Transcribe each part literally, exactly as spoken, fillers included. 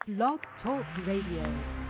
Blog Talk Radio.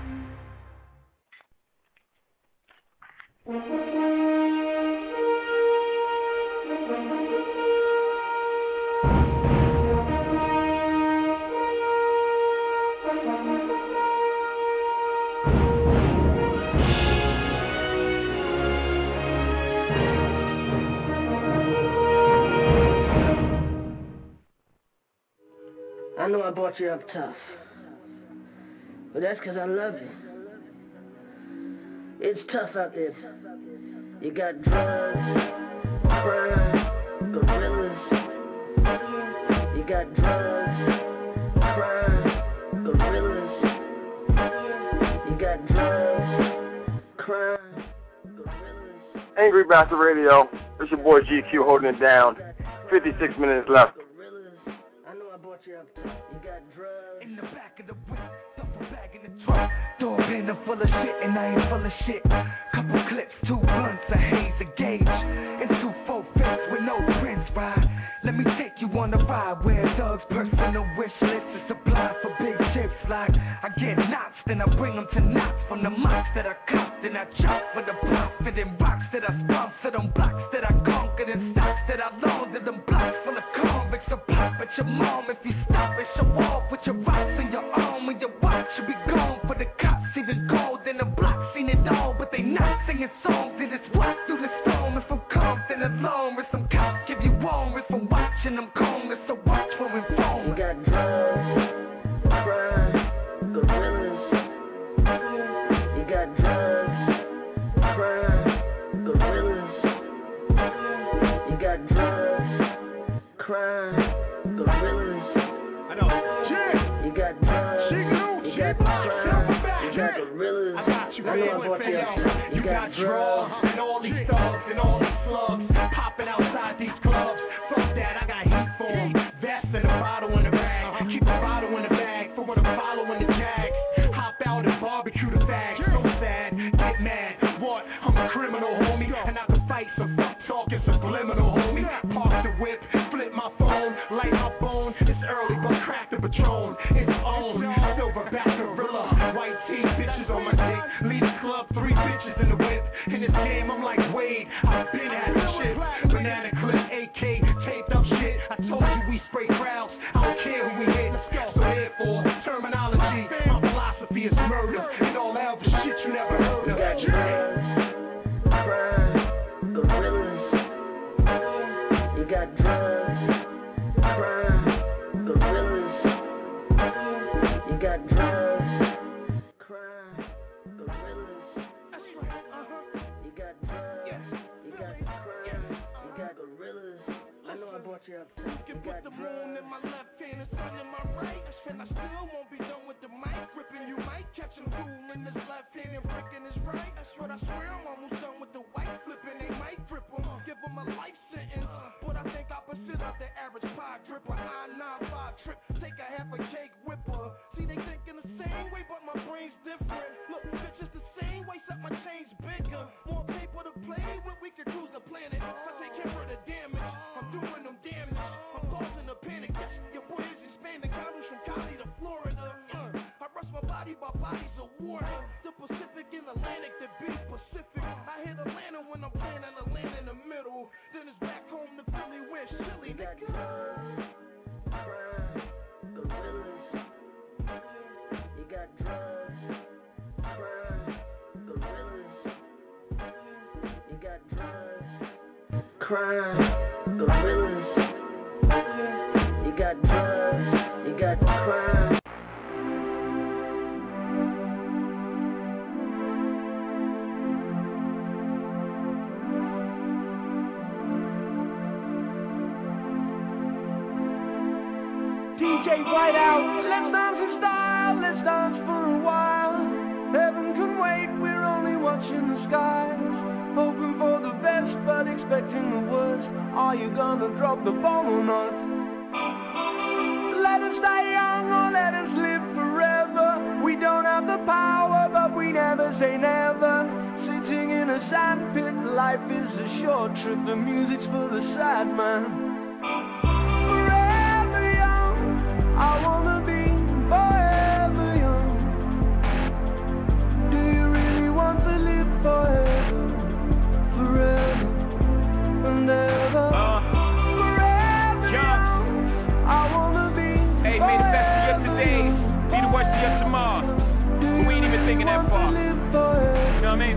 I know I brought you up tough, but that's because I love you. It's tough out there. You got drugs, crime, gorillas. You got drugs, crime, gorillas. You got drugs, crime, gorillas. Angry Bastard Radio. It's your boy G Q holding it down. fifty-six minutes left. In the back of the whip, duffel bag in the truck, door bender full of shit and I ain't full of shit. Couple clips, two blunts, a haze, a gauge, and two four fifths with no prints ride. Let me take you on a ride where Doug's personal wish list is supplied for big chips. Like I get knots, then I bring them to knots from the mocks that I cop, then I chop for the profit and rocks that I sponsor, them blocks that I conquered and stocks that I laundered, them blocks full of convicts. So pop at your mom if you stop it, show off with your rocks in your arm when your watch should be gone for the cops. Even gold in the block, seen it all, but they not singing songs. They just walk through the storm. If I'm Compton alone, if some cops give you warm, if I'm watching them calm, so watch for inform. You got drugs, crime, gorillas. You got drugs, crime, gorillas. You got drugs, crime, gorillas. I know. You got drugs, you got crime, you got gorillas. I got you, I know I brought you up. you, You got drugs and all these thugs and all these slugs popping outside these clubs. Fuck that, I got heat for 'em. Vest and a bottle in the bag. Keep a bottle in the bag for when I'm following the jags. Hop out and barbecue the bag. So sad, get mad. What? I'm a criminal, homie, and I can fight some fuck talking subliminal, homie. Park the whip, flip my phone, light my bone. It's early, but crack the Patron. It's on, silverback gorilla, white tee, bitches on my dick. Lead the club, three bitches in the whip. In this game, I'm like Wade. I've been at this shit. Banana clip, A K, taped up shit. I told you we spray crowds. I don't care who we hit. So therefore, terminology, my philosophy is murder. And all that other shit you never heard You of. got drugs, crime, gorillas. You got drugs, crime, gorillas. You got drugs, crime, gorillas. You got drugs, you got crime, you got gorillas. I know I brought you up. You can put the moon in my left hand and sun in my right. And I still won't be done with the mic. Ripping you might catch him cool in his left hand and breaking his right. That's what I swear I'm almost done with the white flipping. They might grip him, give him a life sentence. But I think opposite of the average pie dripper. I nine five trip, take a half a cake whipper. See, they thinking the same way, but my brain's different. Look, bitch, it's the same way, except my chain's bigger. More paper to play with, we can cruise the planet. I take care of the damage, I'm doing them damage. I'm causing a panic, yes, your boy is expanding. Condos from Cali to Florida. Uh, I rush my body by bodies of water. The Pacific and Atlantic, the big Pacific. I hit Atlanta when I'm playing and I land in the middle. Then it's back home to Philly where it's chilly, You got nigga. drugs, crime, gorillas. You got drugs, crime, gorillas. You got drugs, crime, gorillas. You got drugs, you got crime. D J Whiteout, let's dance in style, let's dance for a while. Heaven can wait, we're only watching the skies. Hoping for the best, but expecting the worst. Are you gonna drop the bomb or not? Let us die young or let us live forever. We don't have the power, but we never say never. Sitting in a sandpit, life is a short trip. The music's for the sad man. Forever young, I wanna be forever singing that part. You know what I mean?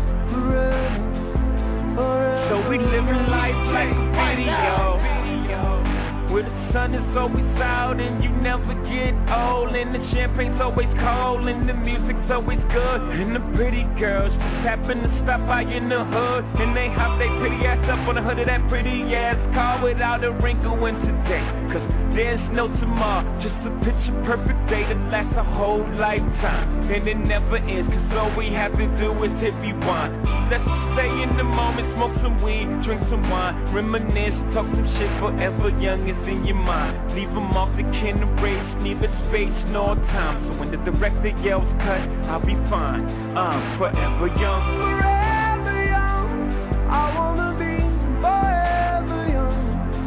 So we living life like video, where the sun is always out and you never get old, and the champagne's always cold and the music's always good, and the pretty girls just happen to stop by in the hood, and they hop their pretty ass up on the hood of that pretty ass car without a wrinkle in today, cause there's no tomorrow, just a picture perfect day that lasts a whole lifetime, and it never ends, cause all we have to do is hit rewind. Let's stay in the moment, smoke some weed, drink some wine, reminisce, talk some shit, forever young is in your mind. Leave them off the can erase, neither space nor time. So when the director yells cut, I'll be fine. I'm forever young. Forever young, I wanna be forever young.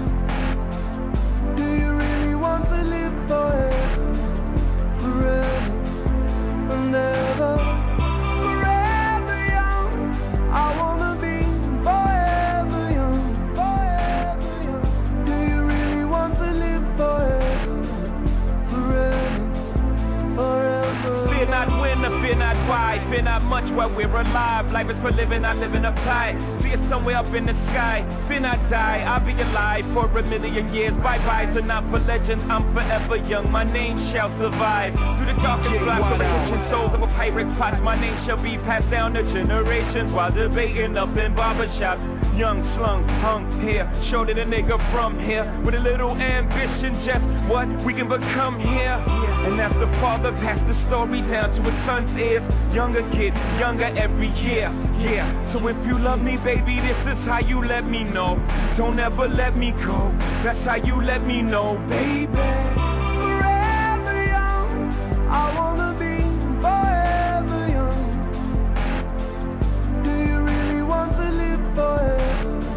Do you really want to live forever? Forever and ever. Forever young, I wanna be forever young. Forever young. Do you really want to live forever? Forever, forever. Fear not when or fear not why, fear not much while we're alive. Life is for living, I live in a pie. See it somewhere up in the sky. Fear not die, I'll be alive for a million years. Bye-bye to not for legends, I'm forever young. My name shall survive through the dark and black of the ancient souls of a pirate pots. My name shall be passed down to generations while debating up in barbershops. Young, slung, hung here, showed it a nigga from here with a little ambition, just what we can become here. And as the father passed the story down to his son's ears, younger kid, younger every year, yeah. So if you love me, baby, this is how you let me know. Don't ever let me go, that's how you let me know, baby. Forever young, I wanna be forever young. Do you really want to live forever?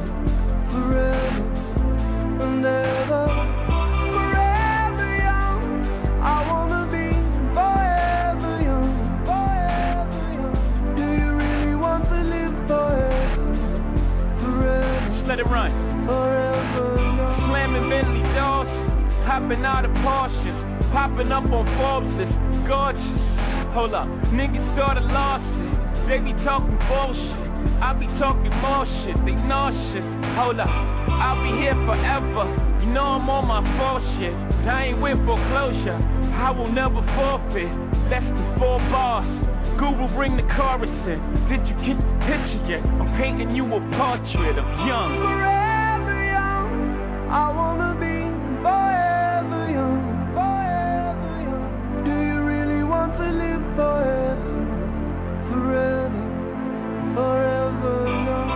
Forever and ever. Forever young, I wanna be forever young. Forever young. Do you really want to live forever? Forever. Just let it run. Forever young. Slamming Bentley doors, hopping out of Porsches, popping up on Forbes list, gorgeous. Hold up, niggas started lost it. They be talking bullshit, I be talking more shit. They nauseous. Hold up, I'll be here forever. You know I'm on my full shit, but I ain't with foreclosure. I will never forfeit. Less than four bars. Google bring the chorus in. Did you get the picture yet? I'm painting you a portrait of young. Forever young, I wanna be forever young. Forever young. Do you really want to live forever? Forever, forever young.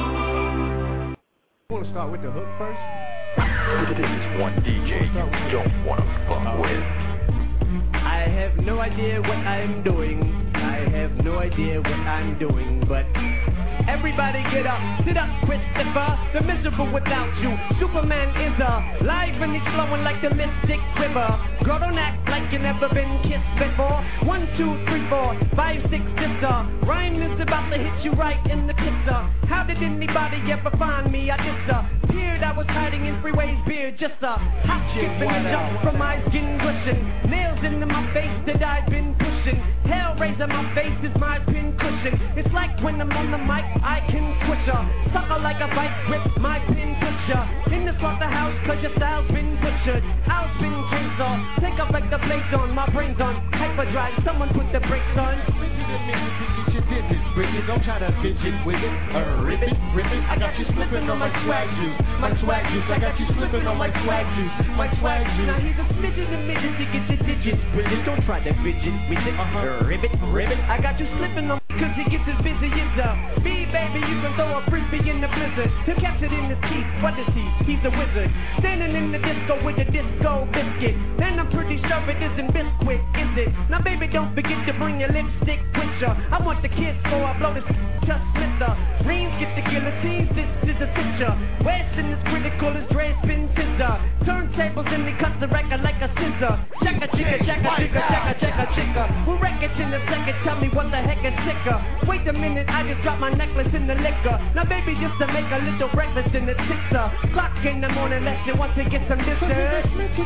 You wanna start with the hook first? This is one D J you don't wanna fuck with. I have no idea what I'm doing. I have no idea what I'm doing, but everybody get up, sit up, Christopher. They're miserable without you. Superman is alive and he's flowing like the Mystic River. Girl, don't act like you never been kissed before. One, two, three, four, five, six, sister. Rhyme is about to hit you right in the kisser. How did anybody ever find me? I disappeared. I was hiding in freeways, beard, just a hop, skipping and jump from my skin cushion. Nails into my face that I've been pushing. Hellraiser, my face is my pin cushion. It's like when I'm on the mic, I can push her. Sucker like a bike, grip my pin pusher. In the slaughterhouse, cause your style's been butchered. I'll spin chainsaw, take up like the blades on. My brain's on hyperdrive, someone put the brakes on. Bridget, don't try to fidget with it. Uh, rip it, rip it. I got you slipping on my swag juice. My swag juice. I got you slipping on my swag juice. My swag juice. Now he's a smidgen a midget to get your digits. Bridget, don't try to fidget with it. Uh-huh. Ribbit, ribbit. I got you slipping on cause he gets as busy as a bee, baby. You can throw a frisbee in the blizzard. He'll catch it in his teeth. What is he? He's a wizard. Standing in the disco with a disco biscuit. And I'm pretty sure it isn't Biscuit, is it? Now baby, don't forget to bring your lipstick with ya. I want the kids so I blow this just Mister Reams get the guillotines, this is a picture. Weston is critical as Dre spin scissor. Turntables and he cuts the record like a scissor. Checka chicka, checka chicka, checka checka chicka. Who reckon seconds in a second, tell me what the heck is sicker. Wait a minute, I just dropped my necklace in the liquor. Now baby, just to make a little breakfast in the sixer. Clock in the morning lesson, once to get some distance.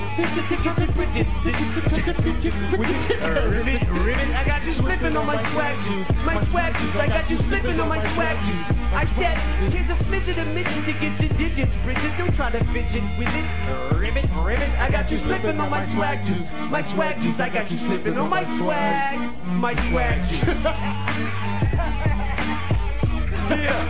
Ribbit, ribbit, I got you slipping on my swag juice. My swag juice, I got you slipping on my swag juice. I said, here's a smidget of midget to get your digits. Bridget, don't try to fidget with it. Ribbit, ribbit, I got you slipping on my swag juice. My swag juice, I got you slipping on my swag. My swag juice. Yeah.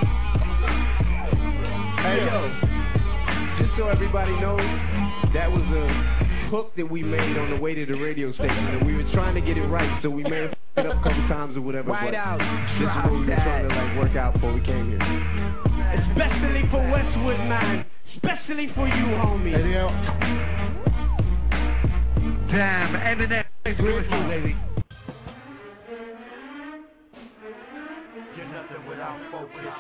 Hey yo, just so everybody knows, that was a hook that we made on the way to the radio station, and we were trying to get it right, so we may have f***ed up a couple times or whatever. Right out. This is what we were trying to like work out before we came here. Especially for Westwood, man. Especially for you, homie. Hey, yo. Damn, Eminem is with you, lady. You're nothing without focus.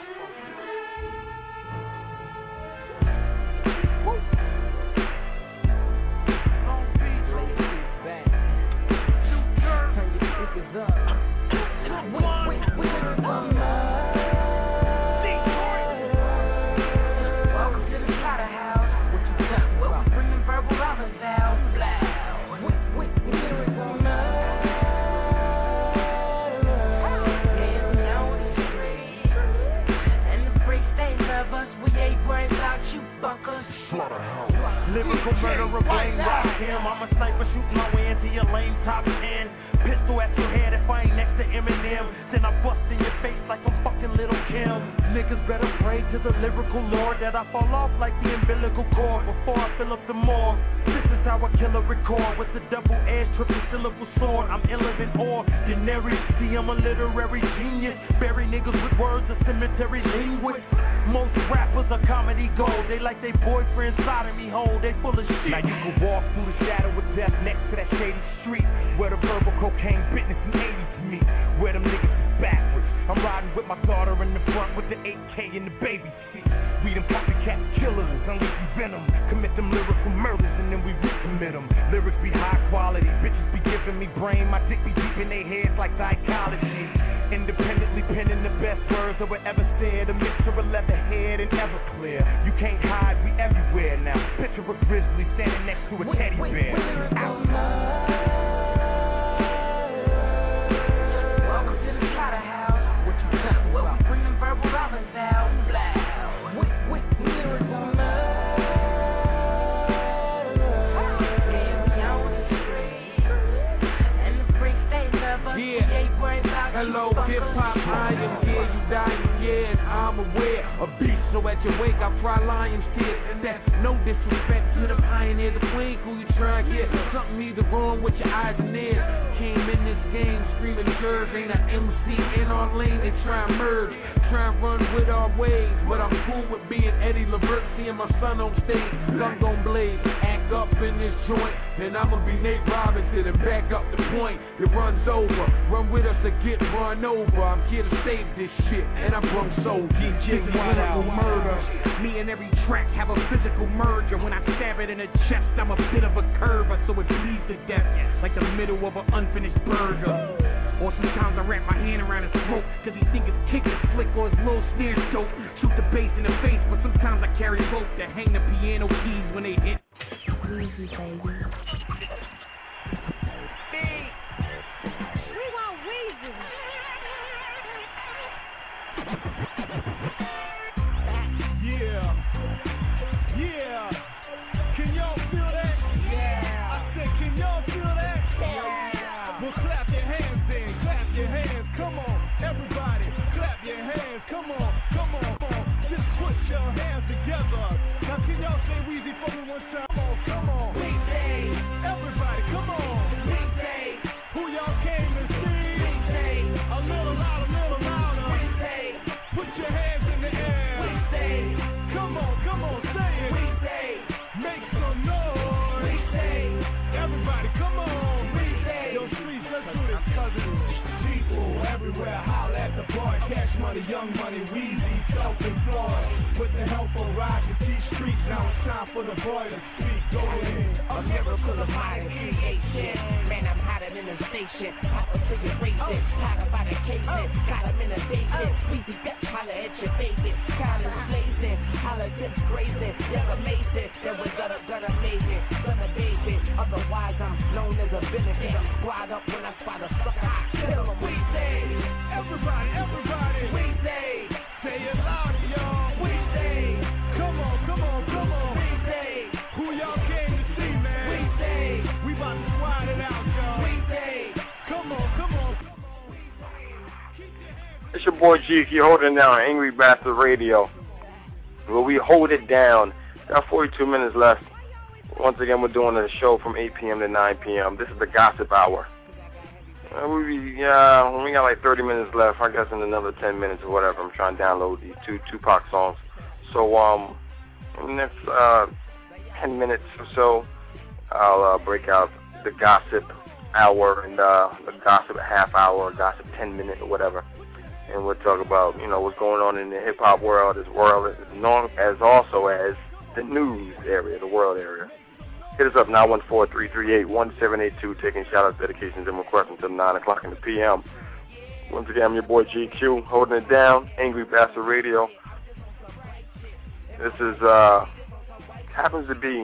Lyrical murderer, blame rock him. I'm a sniper shooting my way into your lame top ten. Pistol at your head if I ain't next to Eminem. Then I bust in your face like I'm fucking Little Kim. Niggas better pray to the lyrical lord that I fall off like the umbilical cord before I fill up the morgue. This is how I kill a record with the double-edged triple syllable sword. I'm iller than ordinary. See, I'm a literary genius. Bury niggas with words of cemetery linguists. Most rappers are comedy gold. They like they boyfriend sodomy hole. They full of shit. Now you can walk through the shadow of death next to that shady street where the verbal cocaine business in eighties meet. Where them niggas is backwards. I'm riding with my daughter in the front with the eight K in the baby seat. We them copycat killers, unleashing venom. Commit them lyrical murders and then we recommit them. Lyrics be high quality, bitches be giving me brain. My dick be deep in their heads like psychology. Independently penning the best words that were ever said. A mixture of Leatherhead and Everclear. You can't hide, we everywhere now. Picture a grizzly standing next to a teddy bear. Out. Hello, hip-hop, I am here, you dying, yeah, and I'm aware. A beast, so at your wake, I fry lions, kids. And that's no disrespect to the pioneer, the queen, who you try to get. Something either wrong with your eyes and ears. Came in this game screaming curve, ain't an M C in our lane, they try and merge. Try and run with our ways, but I'm cool with being Eddie Levert, seeing my son on stage. I'm gon' blaze, act up in this joint, and I'ma be Nate Robinson and back up the point. It runs over, run with us to get run over. I'm here to save this shit, and I'm broke soul. D J lyrical murder. Me and every track have a physical merger. When I stab it in the chest, I'm a bit of a curver, so it bleeds to death like the middle of an unfinished burger. Or sometimes I wrap my hand around his throat, cause he think his kick is slick or his little snare dope. Shoot the bass in the face, but sometimes I carry both to hang the piano keys when they hit. Easy, baby. We want Weezy. Yeah. Yeah. Can y'all feel that? Yeah. I said, can y'all feel that? Yeah. Well, clap your hands then. Clap your hands. Come on. Everybody, clap your hands. Come on. Come on. Come on. Just put your hands together. Now, can y'all say Weezy for me one time? Come on. Come on. Weezy. Everybody, come on. Weezy. Who y'all came to see? Weezy. A little louder, a little louder. Weezy. Put your hands in the air. Weezy. Come on, come on, say it. Weezy. Make some noise. Weezy. Everybody, come on. Weezy. Yo, streets, let's do this, cousin. People everywhere, holler at the boy. Cash money, young money, Weezy, self-employed. With the help of Roger T Street, now it's time for the boy to speak. Go ahead. A miracle of my creation. Man, I'm hotter than a station. Pop until you race it. Talk about a casing. Got him in a basement. Weezy Dutch, holla at your bacon. College blazing. Holla tips grazing. You're amazing. Then we're gonna, gonna make it. Gonna baby. Otherwise, I'm known as a villain. I'm squad up when I spot a sucker. I kill him. We say, everybody, everybody. We say, say it louder, y'all. We say, come on, come on, come on. We say, who y'all came to see, man? We say, we about to squad it out, y'all. We say, come on, come on, come on. It's your boy G Q holding it down Angry Bastard Radio, where we hold it down. Got forty-two minutes left. Once again, we're doing a show from eight p.m. to nine p.m. This is the Gossip Hour. Uh, we, uh, we got like thirty minutes left. I guess in another ten minutes or whatever, I'm trying to download these two Tupac songs. So, um, in the next uh, ten minutes or so, I'll uh, break out the Gossip Hour and uh, the Gossip Half Hour, Gossip ten Minute or whatever. And we'll talk about, you know, what's going on in the hip-hop world, as well as, known as also as the news area, the world area. Hit us up, nine one four, three three eight, one seven eight two, taking shout-outs, dedications, and requests until nine o'clock in the p m. Once again, I'm your boy G Q, holding it down, Angry Bastard Radio. This is, uh, happens to be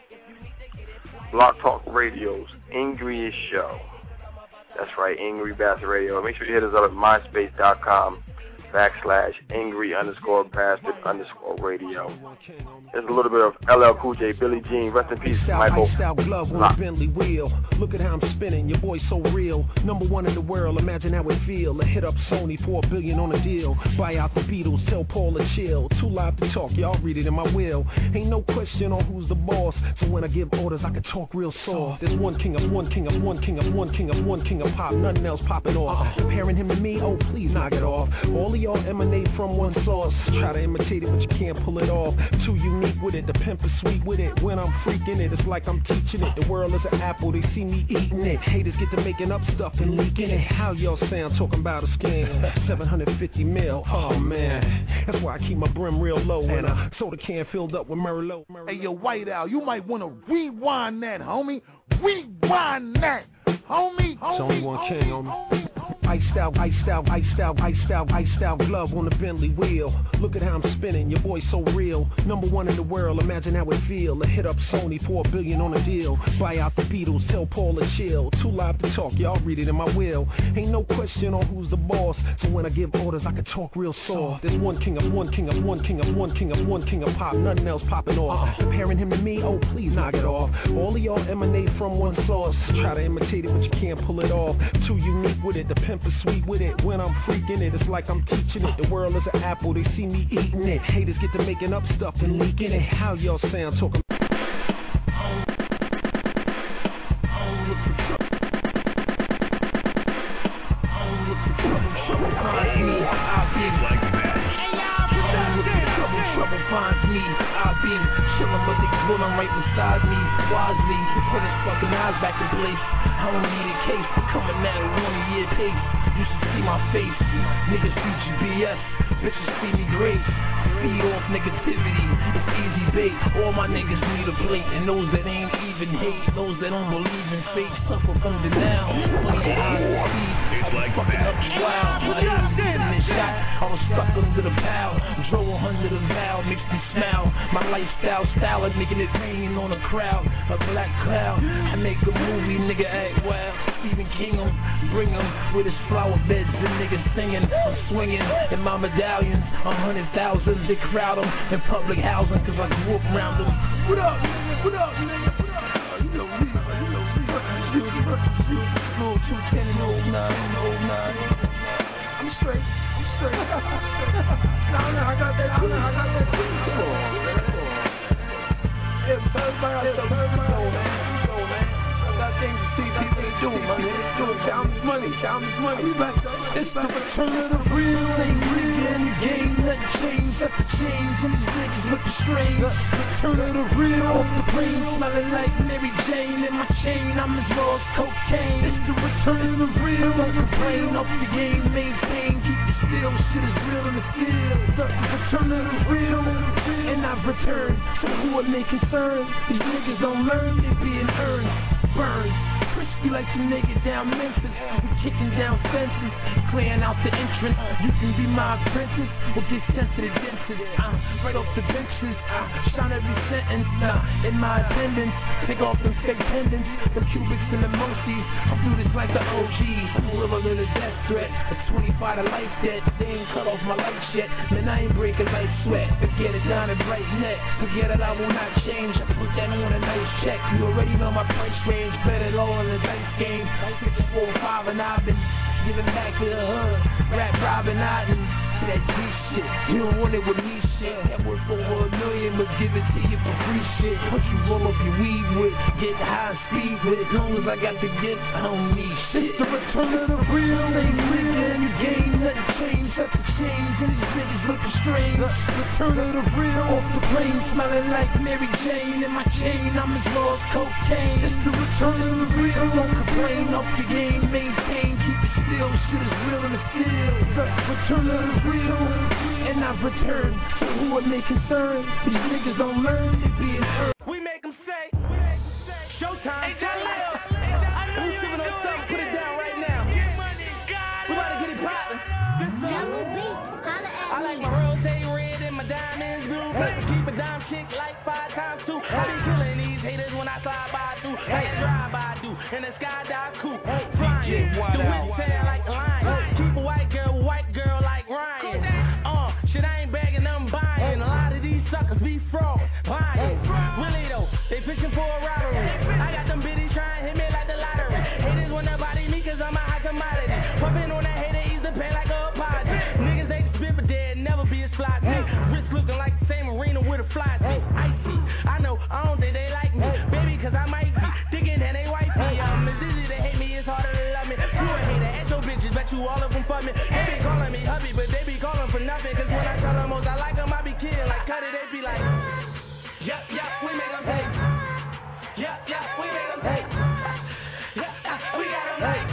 Block Talk Radio's angriest show. That's right, Angry Bastard Radio. Make sure you hit us up at myspace.com backslash angry underscore bastard underscore radio. There's a little bit of L L Cool J, Billie Jean, rest in peace, Michael. Iced out glove on a Bentley wheel. Look at how I'm spinning, your boy so real. Number one in the world, imagine how it feel. To hit up Sony for a billion on a deal. Buy out the Beatles, tell Paul to chill. Too live to talk, y'all read it in my will. Ain't no question on who's the boss. So when I give orders, I can talk real soft. There's one king of one king of one king of one king of one king of pop. Nothing else popping off. Comparing him to me, oh please knock it off. All of y'all emanate from one source. Try to imitate it, but you can't pull it off. Too unique with it, the pimp is sweet with it. When I'm freaking it, it's like I'm teaching it. The world is an apple, they see me eating it. Haters get to making up stuff and leaking it. How y'all sound talking about a scam? seven hundred fifty mil, oh man. That's why I keep my brim real low and a soda can filled up with Merlot. Merlot. Hey, yo, White Owl, you might want to rewind that, homie. Rewind that, homie. It's only one king, homie. Iced out, iced out, iced out, iced out, iced out glove on the Bentley wheel. Look at how I'm spinning, your boy so real. Number one in the world, imagine how it feel. To hit up Sony for a billion on a deal. Buy out the Beatles, tell Paul to chill. Too live to talk, y'all read it in my will. Ain't no question on who's the boss. So when I give orders, I can talk real soft. There's one king of one king of one king of one king of one king of pop. Nothing else popping off. Comparing him to me, oh please knock it off. All of y'all emanate from one source. Try to imitate it, but you can't pull it off. Too unique with it, the pimp is sweet with it. When I'm freaking it, it's like I'm teaching it. The world is an apple, they see me eating it. Haters get to making up stuff and leaking it. How y'all sound talking? Finds me, I be chillin', but they pullin' right beside me. Wisely, put his fucking eyes back in place. I don't need a case, coming at a one year pace. You should see my face, niggas feature B S, bitches see me great. Feed off negativity, it's easy bait. All my niggas need a plate, and those that ain't even hate, those that don't believe in fate, suffer from denial. When your eyes see, I was fucking up wild. I ain't getting this shot, I was stuck under the pile. Drove under the valve, makes me smile. My lifestyle, style of making it rain on a crowd, a black cloud. I make a movie, nigga act wild. Stephen King 'em, bring 'em with his flower beds and niggas singing. I'm swinging in my medallions, a hundred thousand. They crowd 'em in public housing, cause I grew up around them. What up, nigga? What up, nigga? What up? You know me, you know me. School two ten and oh nine, oh nine. I'm straight, I'm straight. No, no, I got that, I got that. Come on, man, come on. Hey, everybody out there, go, man, go, man. I got things to see people do, man. Do it, count this money, count this money. It's the return of the real, they real in the game. Nothing changed, got the change, and these niggas looking strange. Return of the real, off the plane, smelling like Mary Jane. In my chain, I'm as raw as cocaine. It's the return of the real, don't complain. Off the game, maintain, keep it still. Shit is real in the field. The return of the real, and I've returned. So who are they concerned? These niggas don't learn, they being earned. Burn, Chris We like some niggas down Memphis. We kicking down fences, clearing out the entrance. You can be my apprentice or get sent to the dentist. Uh, right off the benches, uh, shine every sentence. Uh, in my attendance, pick off them fake pendants, the cubics and the mercies. I do this like the O Gs. I'm realer than a death threat. A twenty-five to life debt. They ain't cut off my lights yet. Man, I ain't breaking light sweat. Forget it down and bright net. Forget it, I will not change. I put that on a nice check. You already know my price range. Bet it all in the dice game. I pick a four, five, and I've been giving back to the hood. Rap Robin Otten. That G shit. You don't want it with me shit. That worth over a million, but give it to you for free shit. What you roll up your weed with, get high speed with. As long as I got the gift, I don't need shit. It's the return of the real. Ain't real in the game. Nothing changed, nothing changed. And these niggas looking strange. Return of the real. Off the plane, smelling like Mary Jane. In my chain, I'm as raw as cocaine. It's the return of the real. Don't complain, off the game, maintain, keep it still. Shit is real in the field. The return of the real. And I've returned, so who are they concerned? These niggas don't learn, they being hurt. We make them say, showtime. Hey, Jaleel, I know you ain't doing something. Put it down right now. We about to get it poppin'. I like my rose red and my diamonds blue. Plus I keep a dime chick like five times two. I be killing these haters when I slide by through. Like a drive-by do, and the skydive coupe. Flying, the whip tail like a lion. Keep a white girl, white girl like Ryan. Uh, shit, I ain't begging, I'm buying. A lot of these suckers be fraud, lying. Really though, they fishing for a robbery. I got them biddies trying to hit me like the lottery. Haters wanna body me cause I'm a high commodity. Pumping on that hater, ease the pain like a apology. Niggas ain't spit but dead, never be a fly me. Wrist looking like the same arena with a fly seat. Icy, I know, I don't think they like me. Baby, cause I might be digging than they wifey. Um, it's easy to hate me, it's harder to love me. You a hater, at your bitches, bet you all of them fuck me. They be calling me hubby, but they be calling for nothing. Cause when I tell them most I like them, I be kidding. Like cut it, they be like, yup, yup, we make them pay. Yup, yup, we make them pay. Yup, yup, we got them like,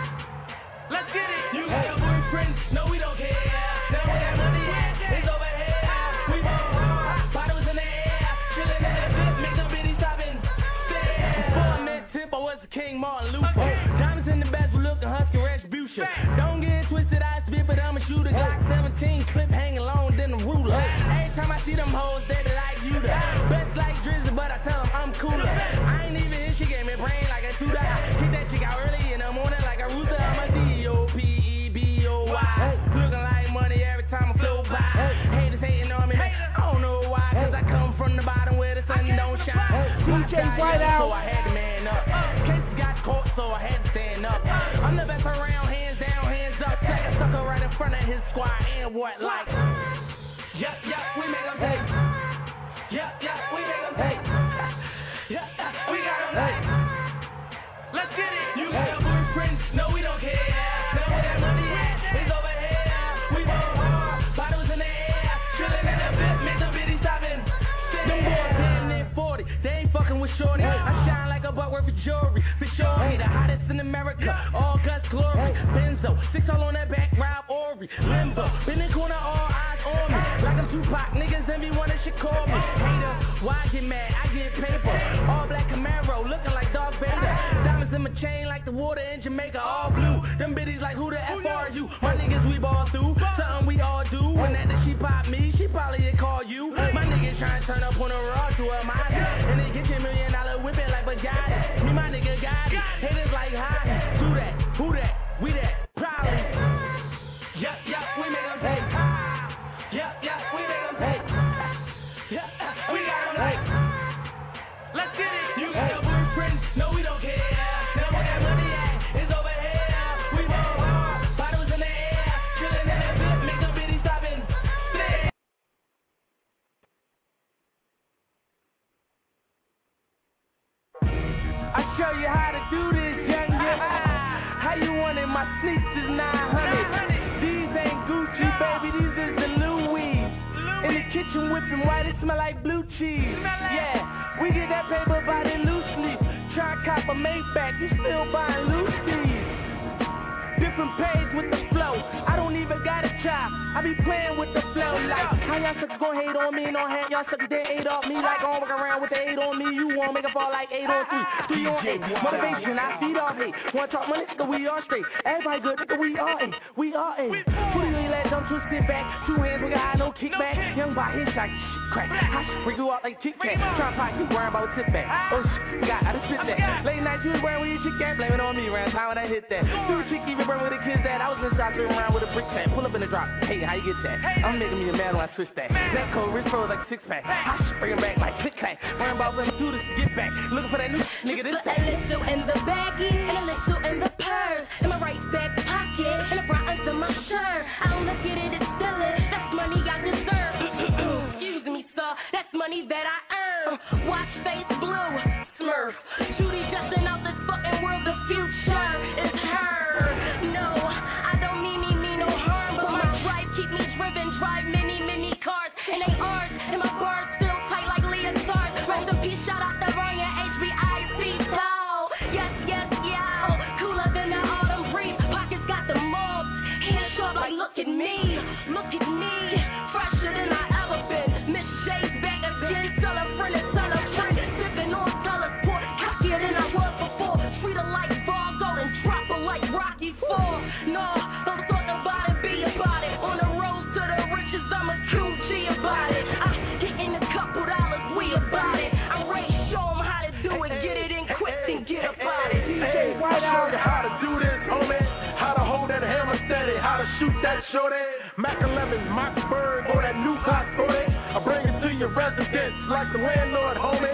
let's get it. You got a boyfriend? No, we don't care. Now where that money at? It's over here. We want hard, bottles in the air. Chillin' in the bit, make them bitties stoppin'. Before I met Tip, I was the King Martin Luther. Diamonds in the best, we lookin' husky retribution. Don't get it twisted, I spit, but I'm a shooter. Glock seventeen, clip hanging long than a ruler. Every time I see them hoes, they like you the best like Drizzy, but I tell them I'm cooler. I ain't even here, she gave me brain like a tutor. Hit that chick out early in the morning like a rooster. I'm a D O P E B O Y. Looking like money every time I flow by. Haters hating on me, I don't know why. Cause I come from the bottom where the sun don't shine. D J Whiteout, so I had to man up. Cases got caught, so I had to stand up. I'm the best around, hands down, hands up. Take a sucker right in front of his squad and what like. Yup, yup, we make them pay. Yup, yup, we make them pay. Yup, yup, we got them like. Let's get it. You got a boyfriend? No, we don't care. Now where that money at? It's over here. We want hard, bottles in the air. Chillin' in the bit, make them bitties stoppin'. Them boys damn near forty, they ain't fucking with shorty. I shine like a buck worth of jewelry. For sure, the hottest in America. All guts glory. Benzo, six all on that back, Rob Ori. Limbo, been in corner, all eyes on me. Like I'm Tupac, niggas envy one that should call me. Hater, why I get mad? I get paper. All black Camaro, looking like Darth Vader. Diamonds in my chain like the water in Jamaica, all blue. Them bitties like who the F are you? My niggas we ball through, something we all do. When that she pop me, she probably did call you. My niggas tryna turn up on a raw to a mind. And they get your million dollar whipping like Bugatti. Me my nigga got it. Haters like hi, do that, who that, we that, probably. Yup, yup, we make them pay. Yup, yup, we make them pay. Yup, we got them like. Let's get it. You got a boyfriend? No, we don't care. Now where that money at? It's over here. We want hard, bottles in the air. Chillin' in the bit, make them bitties stoppin'. I show you how to do this, young nigga. How you want it? My sneaks is nine hundred. These ain't Gucci, baby, these is the Louis. In the kitchen whipping white, it smell like blue cheese. Yeah, we get that paper by the loosely. Try cop a Maybach, you still buying loose tees. Different page with the flow, I don't even gotta try. I I be playing with the flow like how y'all suckers gon' hate on me, no hand y'all suckers they ate off me like gon' walk around with the eight on me. You won't make it fall like eight on three, three on eight. Motivation, I feed off hate. Wanna talk money, nigga, we all straight. Everybody good, nigga, we all A, we all A. Put it in let don't twist it back. Two hands, we got no kickback. Young by his shot, shit crack. I should freak you out like Kit Kat. Tryna pop you worrying about sit back. Oh shit, got I just sit that. Late night you was wearing with your chick at, blame it on me. Around time when I hit that. Two chick even burn with the kids that. I was in the shop around with a brick fan. Pull up in the drop. Hey, how you get that? I'm making me a man when I twist that. Neck cold, wrist froze like a six pack. I should bring him back like click clack. Worrying about them two to get back. Looking for that new nigga this Put a little in the baggie and a little in the purse. In my right back pocket and a bra under my shirt. I don't look at it as stealing. That's money I deserve. Excuse me, sir. That's money that I earn. Watch face blue, Smurf. Judy Justin out this fucking world. The future is her. No, I don't mean me, mean no harm, but my drive keep me driven. Drive many, many cars, and they ours. And my bars still tight like Leah Stars. Rest in peace, shout out to Ryan, H B I C Tall. Yes, yes, yeah. Cooler than the autumn breeze. Pockets got the mobs. Hands short like look at me, look at me. Fresher than I ever been. Miss J's back again. Tell a friend and tell a friend. Sipping on Stella Sport. Cockier than I was before. Sweeter like Ball Golden. Dropper like Rocky Four. No, don't talk about it, be about it. On the road to the riches, I'm a Q G about it. I get in a couple dollars, we about it. I'm ready to show them how to do it. Get it in quick and get about it. Hey, I show you how to do this, homie. How to hold that hammer steady. How to shoot that shorty. Mac eleven, Moxburg, or that new cock forty. I bring it to your residence like the landlord, homie.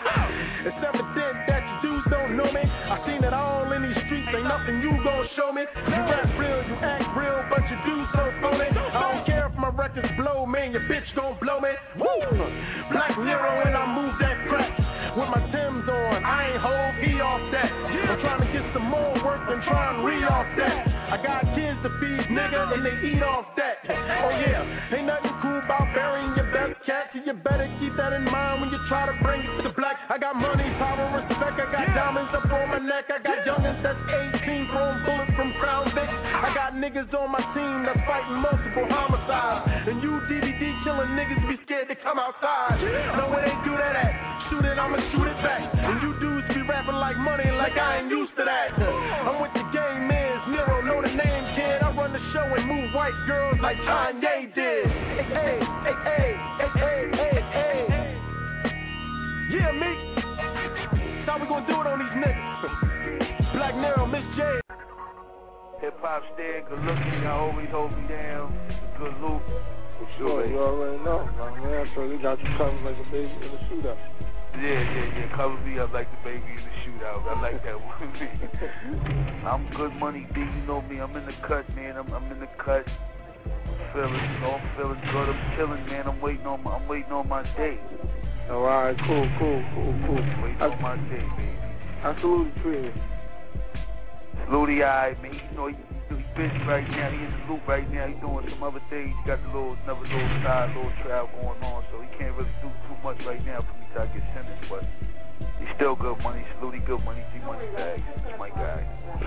It's evident that you dudes don't know me. I seen it all in these streets, ain't nothing you gon' show me. You rap real, you act real, but you do so phony. I don't care if my records blow, man, your bitch gon' blow me. Woo! Black Nero and I move that crack. With my Timbs on, I ain't hold, he off that. I'm trying to get some more work than try and read off that. I got kids to feed, nigga, and they eat off that. Oh yeah, ain't nothing cool about burying your best cat, so you better keep that in mind when you try to bring it to black. I got money, power, respect, I got diamonds up on my neck. I got youngins that's eighteen, throwing bullets from Crown Vic. I got niggas on my team that's fighting multiple homicides. And you D V D killing niggas be scared to come outside. No, it ain't do that at. Shoot it, I'ma shoot it back. And you dudes be rapping like money, like I ain't used to that. I'm with the game, man. Nero, know the name, kid. I run the show and move white girls like Kanye did. Hey, hey, hey, hey, hey, hey, hey, hey. Yeah, me. That's how we gonna do it on these niggas. Black Nero, Miss J. Hip hop stand, good looking. I always hold me down. Good loop. For sure, you already know, my man. So they got you coming like a baby in a shootout. Yeah, yeah, yeah. Cover me up like the baby in the shootout. I like that one. I'm good money, D. You know me. I'm in the cut, man. I'm, I'm in the cut. I'm feeling, you know, I'm feeling good. I'm chilling, man. I'm waiting on my, I'm waiting on my day. All right, cool, cool, cool, cool. Waiting I, on my day, baby. I salute you, Trina. Salute the eye, man. You know, he, he busy right now. He in the loop right now. He doing some other things. He got the little, another little side, little trial going on. So he can't really do too much right now for me till I get sentenced. But he's still good money. Salute, he good money. G money bag. That's my guy.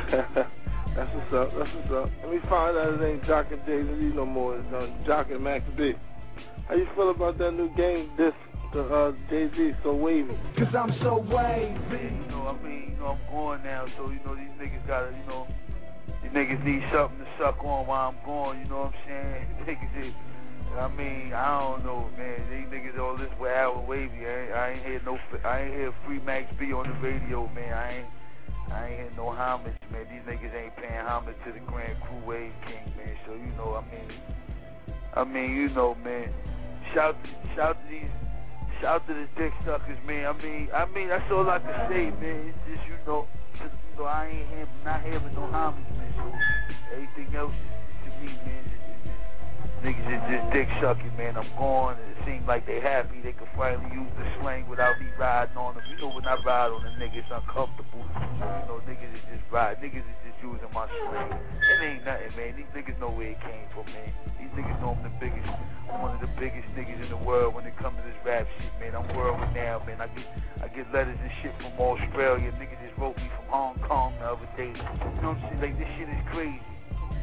That's what's up. That's what's up. Let me find out it ain't Jock and Jay-Z no more. It's um, Jock and Max B. How you feel about that new game, this, the uh, Jay-Z, So Wavy? Cause I'm so wavy. You know, I mean, you know, I'm going now, so, you know, these niggas gotta, you know, these niggas need something to suck on while I'm going, you know what I'm saying? Niggas is, I mean, I don't know, man. These niggas all this with Al Wavy. I ain't, I ain't hear no, I ain't hear Free Max B on the radio, man. I ain't, I ain't hear no homage, man. These niggas ain't paying homage to the Grand Crew Wave King, man. So, you know, I mean, I mean, you know, man. Shout, shout to these, shout to the dick suckers, man. I mean, I mean, that's all I can say, man. It's just, you know, you know, I ain't hear, not hearing no homage, man. So everything else to me, man, is, is, is, niggas is just dick sucking, man. I'm gone, and it seems like they happy. They can finally use the slang without me riding on them. You know, when I ride on a nigga, it's uncomfortable. So, you know, niggas is just ride. Niggas is just using my slang. It ain't nothing, man. These niggas know where it came from, man. These niggas know I'm the biggest, I'm one of the biggest niggas in the world when it comes to this rap shit, man. I'm world renowned, man. I get, I get letters and shit from Australia. Niggas just wrote me from Hong Kong the other day. You know what I'm saying? Like, this shit is crazy.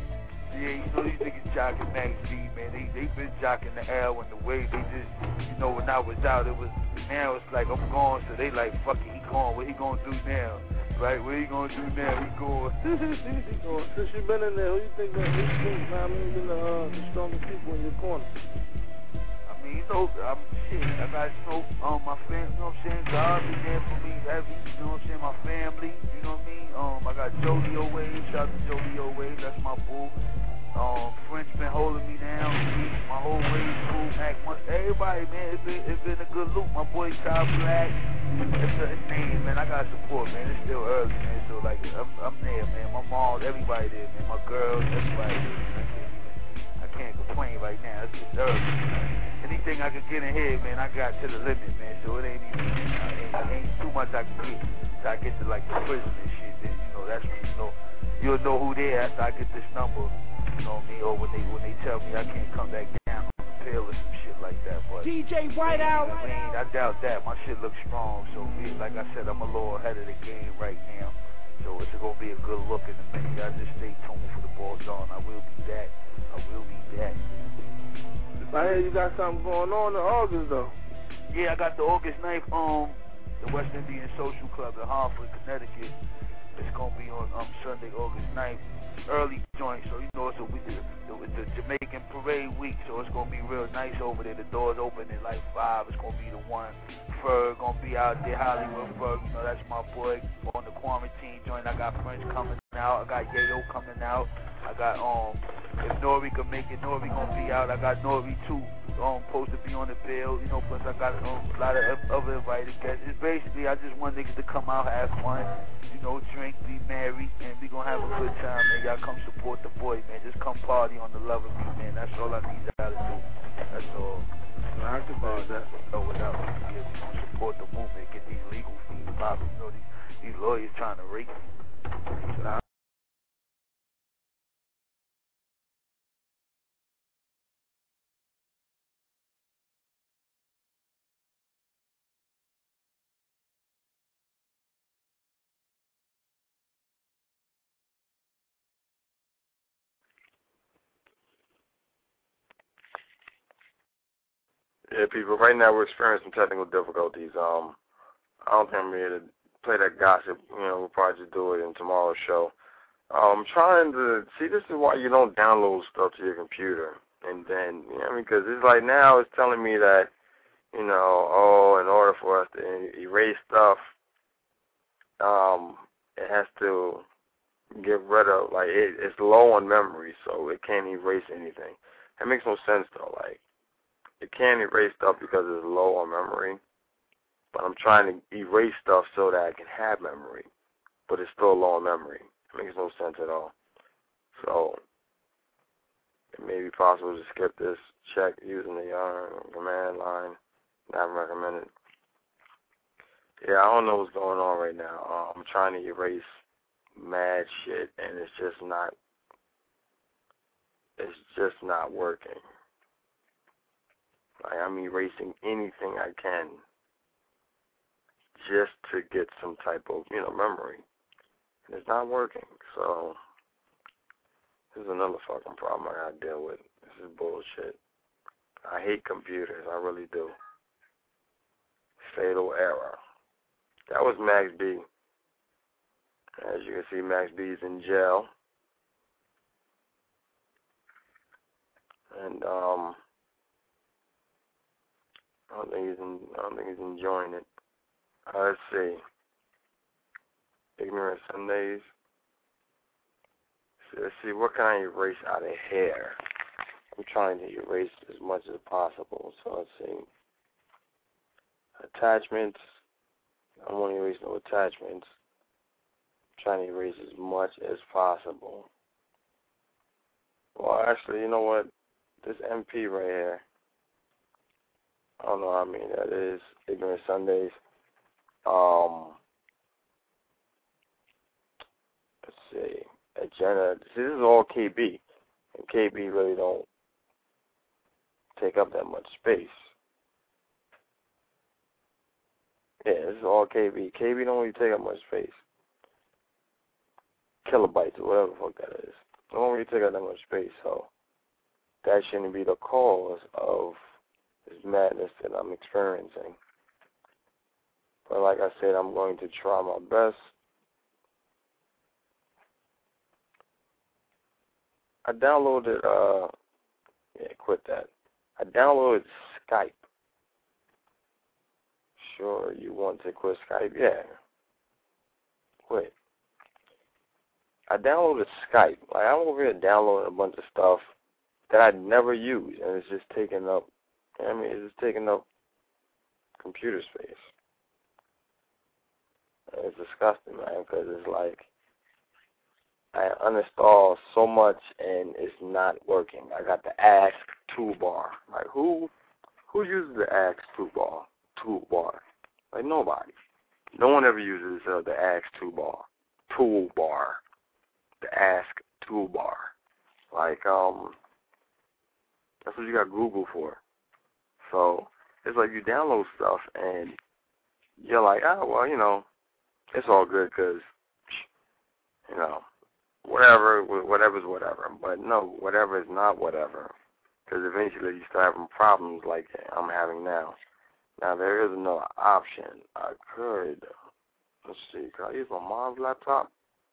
Yeah, you know these niggas jocking Max B, man. They they been jocking the L and the way they just, you know, when I was out, it was, now it's like I'm gone, so they like, fuck it, he gone. What he gonna do now? Right? What he gonna do now? He going. He going. Since you been in there, who you think that? Who you think, man, I mean, been the, uh, the strongest people in your corner? I mean, you know, I'm shit. I got, you know, um, my family. You know what I'm saying? God been there for me heavy. You know what I'm saying? My family. You know what I mean? Um, I got Jody O'Way. Shout out to Jody O'Way. That's my boo. Um, French been holding me down. My whole way crew, Mac, everybody, man, it's been, it's been a good loop. My boy Ty Black, it's a name, man. I got support, man. It's still early, man. So like, I'm, I'm there, man. My mom, everybody there, man. My girls, everybody there. I can't even, I can't complain right now. It's just early. Anything I could get in here, man, I got to the limit, man. So it ain't even, ain't, ain't too much I can get. So I get to like the prison and shit. Then, you know, that's when you know, you'll know who they are after I get this number. You know me, or when they when they tell me I can't come back down on the pill or some shit like that. But D J Whiteout. I mean, I doubt that. My shit looks strong. So yeah, like I said, I'm a little ahead of the game right now. So it's gonna be a good look in a minute. I just stay tuned for the ball zone. I will be back. I will be back. I hear you got something going on in August though. Yeah, I got the August ninth, um, the West Indian Social Club in Hartford, Connecticut. It's gonna be on um Sunday, August ninth. Early joint, so you know it's a week, the, the, the Jamaican Parade week, so it's gonna be real nice over there. The doors open at like five. It's gonna be the one. Ferg gonna be out there. Hollywood Ferg, you know that's my boy on the quarantine joint. I got French coming out. I got Yayo coming out. I got um if Nori can make it, Nori gonna be out. I got Nori too. Um, supposed to be on the bill, you know. Plus I got um, a lot of other invited guests. It's basically I just want niggas to come out, have fun. You know, drink, be merry, and we gonna have a good time, man. Y'all come support the boy, man. Just come party on the love of me, man. That's all I need y'all to do. That's all. I can do that. No, without me, yeah, we gonna support the movement, get these legal fees popping. You know, these, these lawyers trying to rape me. Nah. Yeah, people, right now we're experiencing technical difficulties. Um, I don't think I'm here to play that gossip. You know, we'll probably just do it in tomorrow's show. I'm trying to, see, this is why you don't download stuff to your computer. And then, you know, because it's like now it's telling me that, you know, oh, in order for us to erase stuff, um, it has to get rid of, like, it, it's low on memory, so it can't erase anything. That makes no sense, though. Like, it can't erase stuff because it's low on memory, but I'm trying to erase stuff so that I can have memory, but it's still low on memory. It makes no sense at all. So it may be possible to skip this check using the uh, command line. Not recommended. Yeah, I don't know what's going on right now. Uh, I'm trying to erase mad shit, and it's just not, it's just not working. Like, I'm erasing anything I can just to get some type of, you know, memory. And it's not working. So this is another fucking problem I gotta deal with. This is bullshit. I hate computers. I really do. Fatal error. That was Max B. As you can see, Max B is in jail. And um I don't think he's in, I don't think he's enjoying it. Uh, let's see. Ignorant Sundays. So let's see, what can I erase out of here? I'm trying to erase as much as possible. So let's see. Attachments. I don't want to erase no attachments. I'm trying to erase as much as possible. Well, actually, you know what? This M P right here. I don't know how many that is. Ignorant Sundays. Um, let's see. Agenda. See, this is all K B. And K B really don't take up that much space. Yeah, this is all K B. K B don't really take up much space. Kilobytes or whatever the fuck that is. It won't really take up that much space, so that shouldn't be the cause of this madness that I'm experiencing. But like I said, I'm going to try my best. I downloaded, uh, yeah, quit that. I downloaded Skype. Sure, you want to quit Skype? Yeah. Quit. I downloaded Skype. Like, I'm over here downloading a bunch of stuff that I'd never use, and it's just taking up, I mean, it's just taking up computer space. And it's disgusting, man, because it's like, I uninstalled so much and it's not working. I got the Ask toolbar. Like, who who uses the Ask toolbar? Toolbar? Like, nobody. No one ever uses uh, the Ask toolbar. Toolbar. The Ask toolbar. Like, um, that's what you got Google for. So, it's like you download stuff and you're like, oh, well, you know, it's all good because, you know, whatever, whatever's whatever. But no, whatever is not whatever. Because eventually you start having problems like I'm having now. Now, there is another option. I could, let's see, can I use my mom's laptop?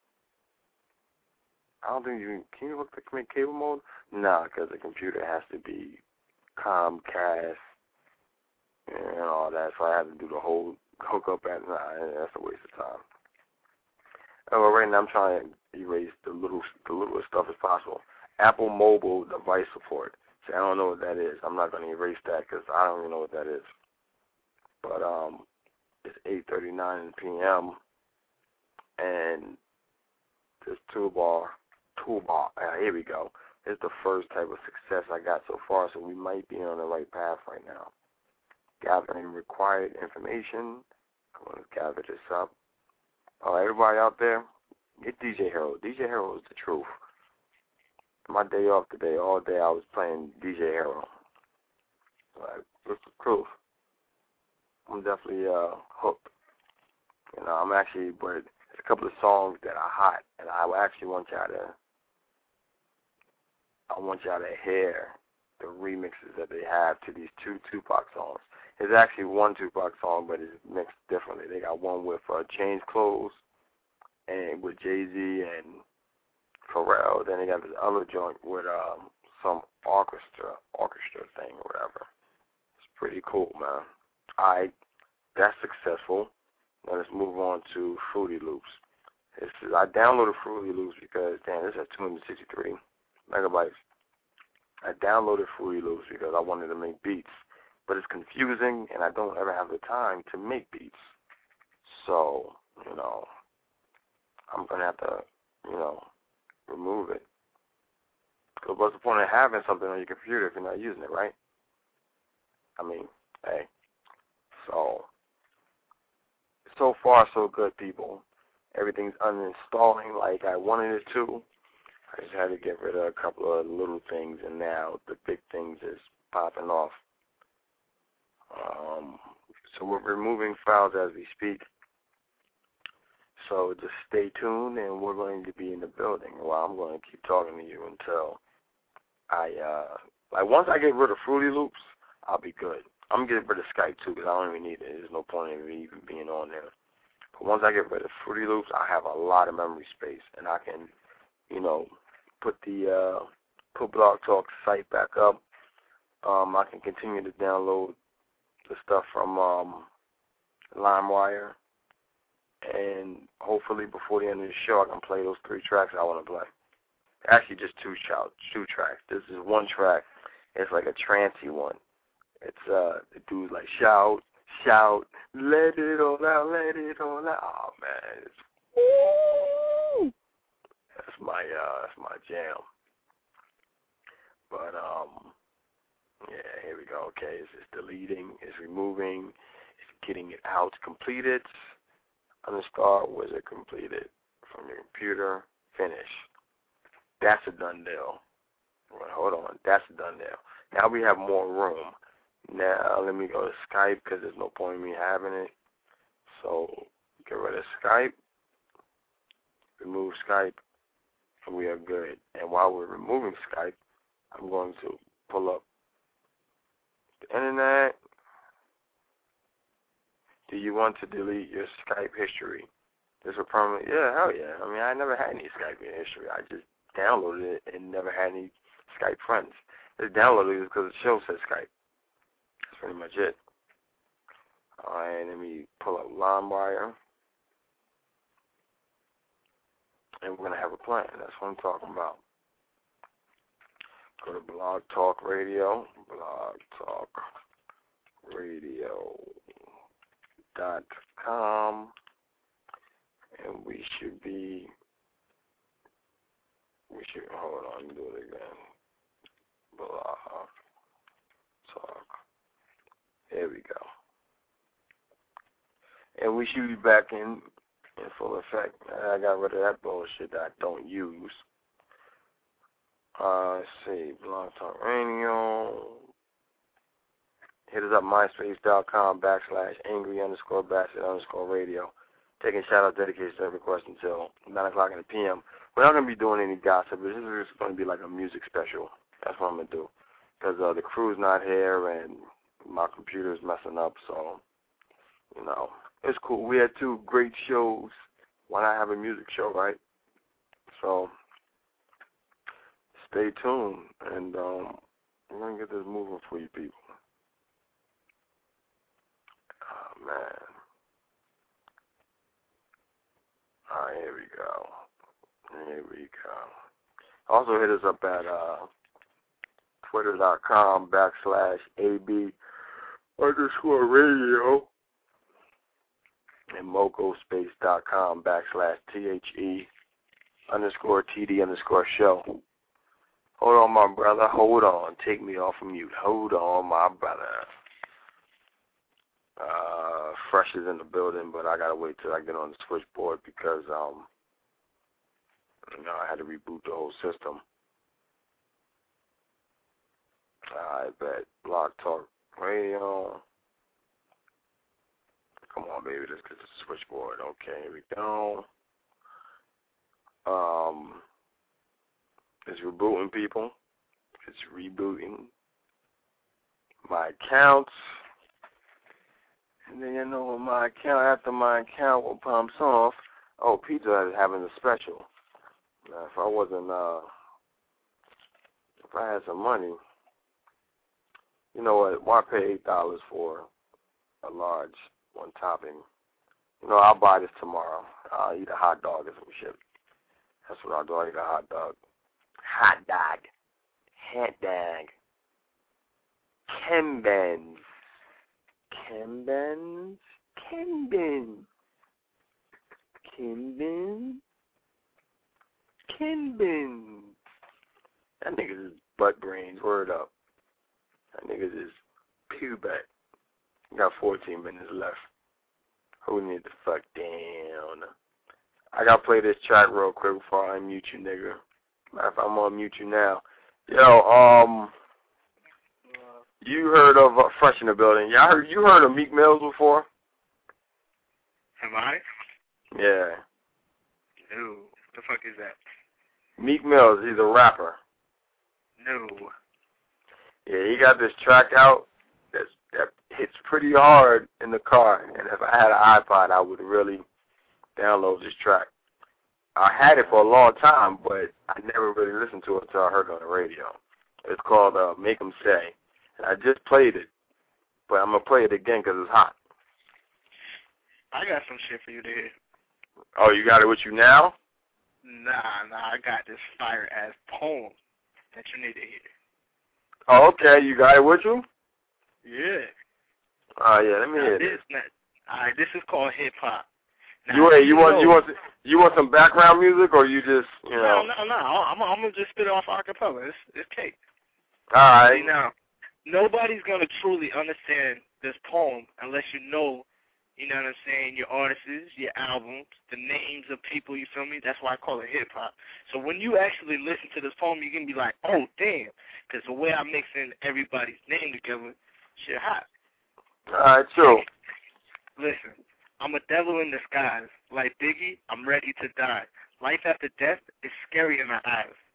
I don't think you can. Can you hook the cable mode? Nah, because the computer has to be Comcast and all that. So I have to do the whole hookup at night. That's a waste of time. Oh, well, right now I'm trying to erase the little, the littlest stuff as possible. Apple Mobile Device Support. See, I don't know what that is. I'm not going to erase that because I don't even know what that is. But um, it's eight thirty-nine p.m. and this toolbar, toolbar, uh, here we go. It's the first type of success I got so far, so we might be on the right path right now. Gathering required information. I'm going to gather this up. Oh, everybody out there, get D J Hero. D J Hero is the truth. My day off today, all day I was playing D J Hero. Like, what's the truth? I'm definitely uh, hooked. You know, I'm actually, but there's a couple of songs that are hot, and I actually want y'all to, I want y'all to hear the remixes that they have to these two Tupac songs. There's actually one Tupac song, but it's mixed differently. They got one with uh, Change Clothes and with Jay-Z and Pharrell. Then they got this other joint with um, some orchestra, orchestra thing or whatever. It's pretty cool, man. All right, that's successful. Now let's move on to Fruity Loops. It's, I downloaded Fruity Loops because, damn, this has two hundred sixty-three megabytes. I downloaded Fruity Loops because I wanted to make beats. But it's confusing, and I don't ever have the time to make beats. So, you know, I'm going to have to, you know, remove it. Because what's the point of having something on your computer if you're not using it, right? I mean, hey. So, so far so good, people. Everything's uninstalling like I wanted it to. I just had to get rid of a couple of little things, and now the big things is popping off. Um, so we're removing files as we speak. So just stay tuned, and we're going to be in the building. Well, I'm going to keep talking to you until I, uh, like once I get rid of Fruity Loops, I'll be good. I'm going to get rid of Skype too because I don't even need it. There's no point in me even being on there. But once I get rid of Fruity Loops, I have a lot of memory space, and I can, you know, put the uh, put Blog Talk site back up. Um, I can continue to download the stuff from um, LimeWire, and hopefully before the end of the show I can play those three tracks I want to play. Actually, just two, shout, two tracks. This is one track. It's like a trancey one. It's uh, the dude's like, shout, shout, let it all out, let it all out. Oh, man. It's, woo! That's my, uh, that's my jam. But, um... yeah, here we go. Okay, it's, it's deleting, it's removing, it's getting it out, completed. Uninstall wizard completed from your computer. Finish. That's a done deal. Well, hold on, that's a done deal. Now we have more room. Now let me go to Skype because there's no point in me having it. So get rid of Skype, remove Skype, and we are good. And And while we're removing Skype, I'm going to pull up the internet. Do you want to delete your Skype history? This will permanently, yeah, hell yeah. I mean, I never had any Skype history. I just downloaded it and never had any Skype friends. Just downloaded it because the show says Skype. That's pretty much it. All right, let me pull up LimeWire. And we're going to have a plan. That's what I'm talking about. Go to Blog Talk Radio, blog talk radio dot com, and we should be, we should, hold on, let me do it again. Blog Talk. There we go. And we should be back in, in full effect. I got rid of that bullshit that I don't use. Uh, let's see, Blog Talk Radio. Hit us up, myspace.com backslash angry underscore bastard underscore radio. Taking shout-out dedications every request until nine o'clock in the p m. We're not going to be doing any gossip. This is just going to be like a music special. That's what I'm going to do. Because uh, the crew's not here and my computer's messing up, so, you know, it's cool. We had two great shows. Why not have a music show, right? So, stay tuned, and um, we're going to get this moving for you people. Oh, man. All right, here we go. Here we go. Also hit us up at uh, twitter.com backslash AB underscore radio and mocospace.com backslash THE underscore TD underscore show. Hold on, my brother. Hold on. Take me off of mute. Hold on, my brother. Uh, Fresh is in the building, but I gotta wait till I get on the switchboard because um, you know, I had to reboot the whole system. I bet. Blog Talk Radio. Come on, baby. Let's get the switchboard. Okay, here we go. Um, it's rebooting, people. It's rebooting my accounts. And then, you know, when my account, after my account will pumps off, oh, Pizza Hut is having a special. Now, if I wasn't, uh, if I had some money, you know what, why pay eight dollars for a large one topping? You know, I'll buy this tomorrow. I'll eat a hot dog or some shit. That's what I'll do. I'll eat a hot dog. Hot dog. Hot dog. Kembens. Kembens. Kembens. Kembens. Kembens. That nigga's is butt brains. Word up. That nigga's is pubet. Got fourteen minutes left. Who need the fuck down? I gotta play this track real quick before I unmute you, nigga. Matter of fact, I'm gonna mute you now. Yo, um, you heard of uh, Fresh in the Building? Y'all heard, you heard of Meek Mills before? Am I? Yeah. No. What the fuck is that? Meek Mills, he's a rapper. No. Yeah, he got this track out that's, that hits pretty hard in the car. And if I had an iPod, I would really download this track. I had it for a long time, but I never really listened to it until I heard it on the radio. It's called uh, Make 'Em Say. And I just played it, but I'm going to play it again because it's hot. I got some shit for you to hear. Oh, you got it with you now? Nah, nah, I got this fire-ass poem that you need to hear. Oh, okay. You got it with you? Yeah. Oh, uh, yeah. Let me now, hear this. this. Now, all right, this is called hip-hop. Now, you, wait, you, you want know, you want you want some background music, or you just you know? No, no, no. I'm I'm gonna just spit it off acapella. It's it's cake. All right. See, now, nobody's gonna truly understand this poem unless you know, you know what I'm saying, your artists, your albums, the names of people. You feel me? That's why I call it hip hop. So when you actually listen to this poem, you can be like, oh damn, because the way I mix in everybody's name together, shit hot. All right, true. Listen. I'm a devil in disguise. Like Biggie, I'm ready to die. Life after death is scary in my eyes.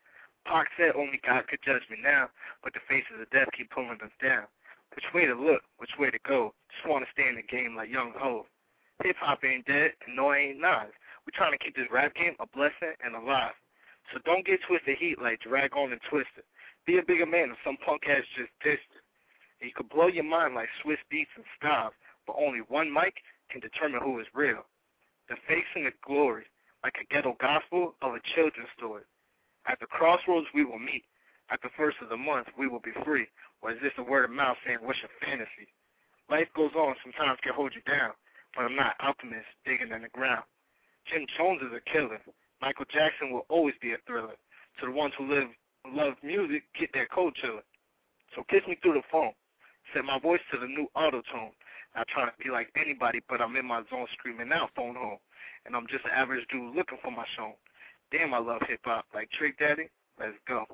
Pac said only God could judge me now, but the faces of death keep pulling us down. Which way to look, which way to go, just want to stay in the game like Young Ho. Hip-hop ain't dead, and no, I ain't Nas. We trying to keep this rap game a blessing and alive. So don't get twisted heat like Drag On and Twisted. Be a bigger man if some punk ass just dissed it. And you could blow your mind like Swiss beats and styles, but only one mic can determine who is real. The fakes and the glory, like a ghetto gospel of a children's story. At the crossroads we will meet. At the first of the month we will be free. Or is this a word of mouth saying what's your fantasy? Life goes on, sometimes can hold you down, but I'm not alchemist digging in the ground. Jim Jones is a killer. Michael Jackson will always be a thriller. To the ones who live love music, get that cold chiller. So kiss me through the phone. Set my voice to the new auto-tone. Not trying to be like anybody, but I'm in my zone screaming out, phone home. And I'm just an average dude looking for my show. Damn, I love hip-hop. Like Trick Daddy, let's go.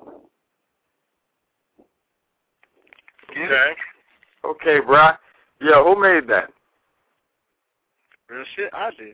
Get okay. It? Okay, bro. Yo, who made that? Real shit, I did.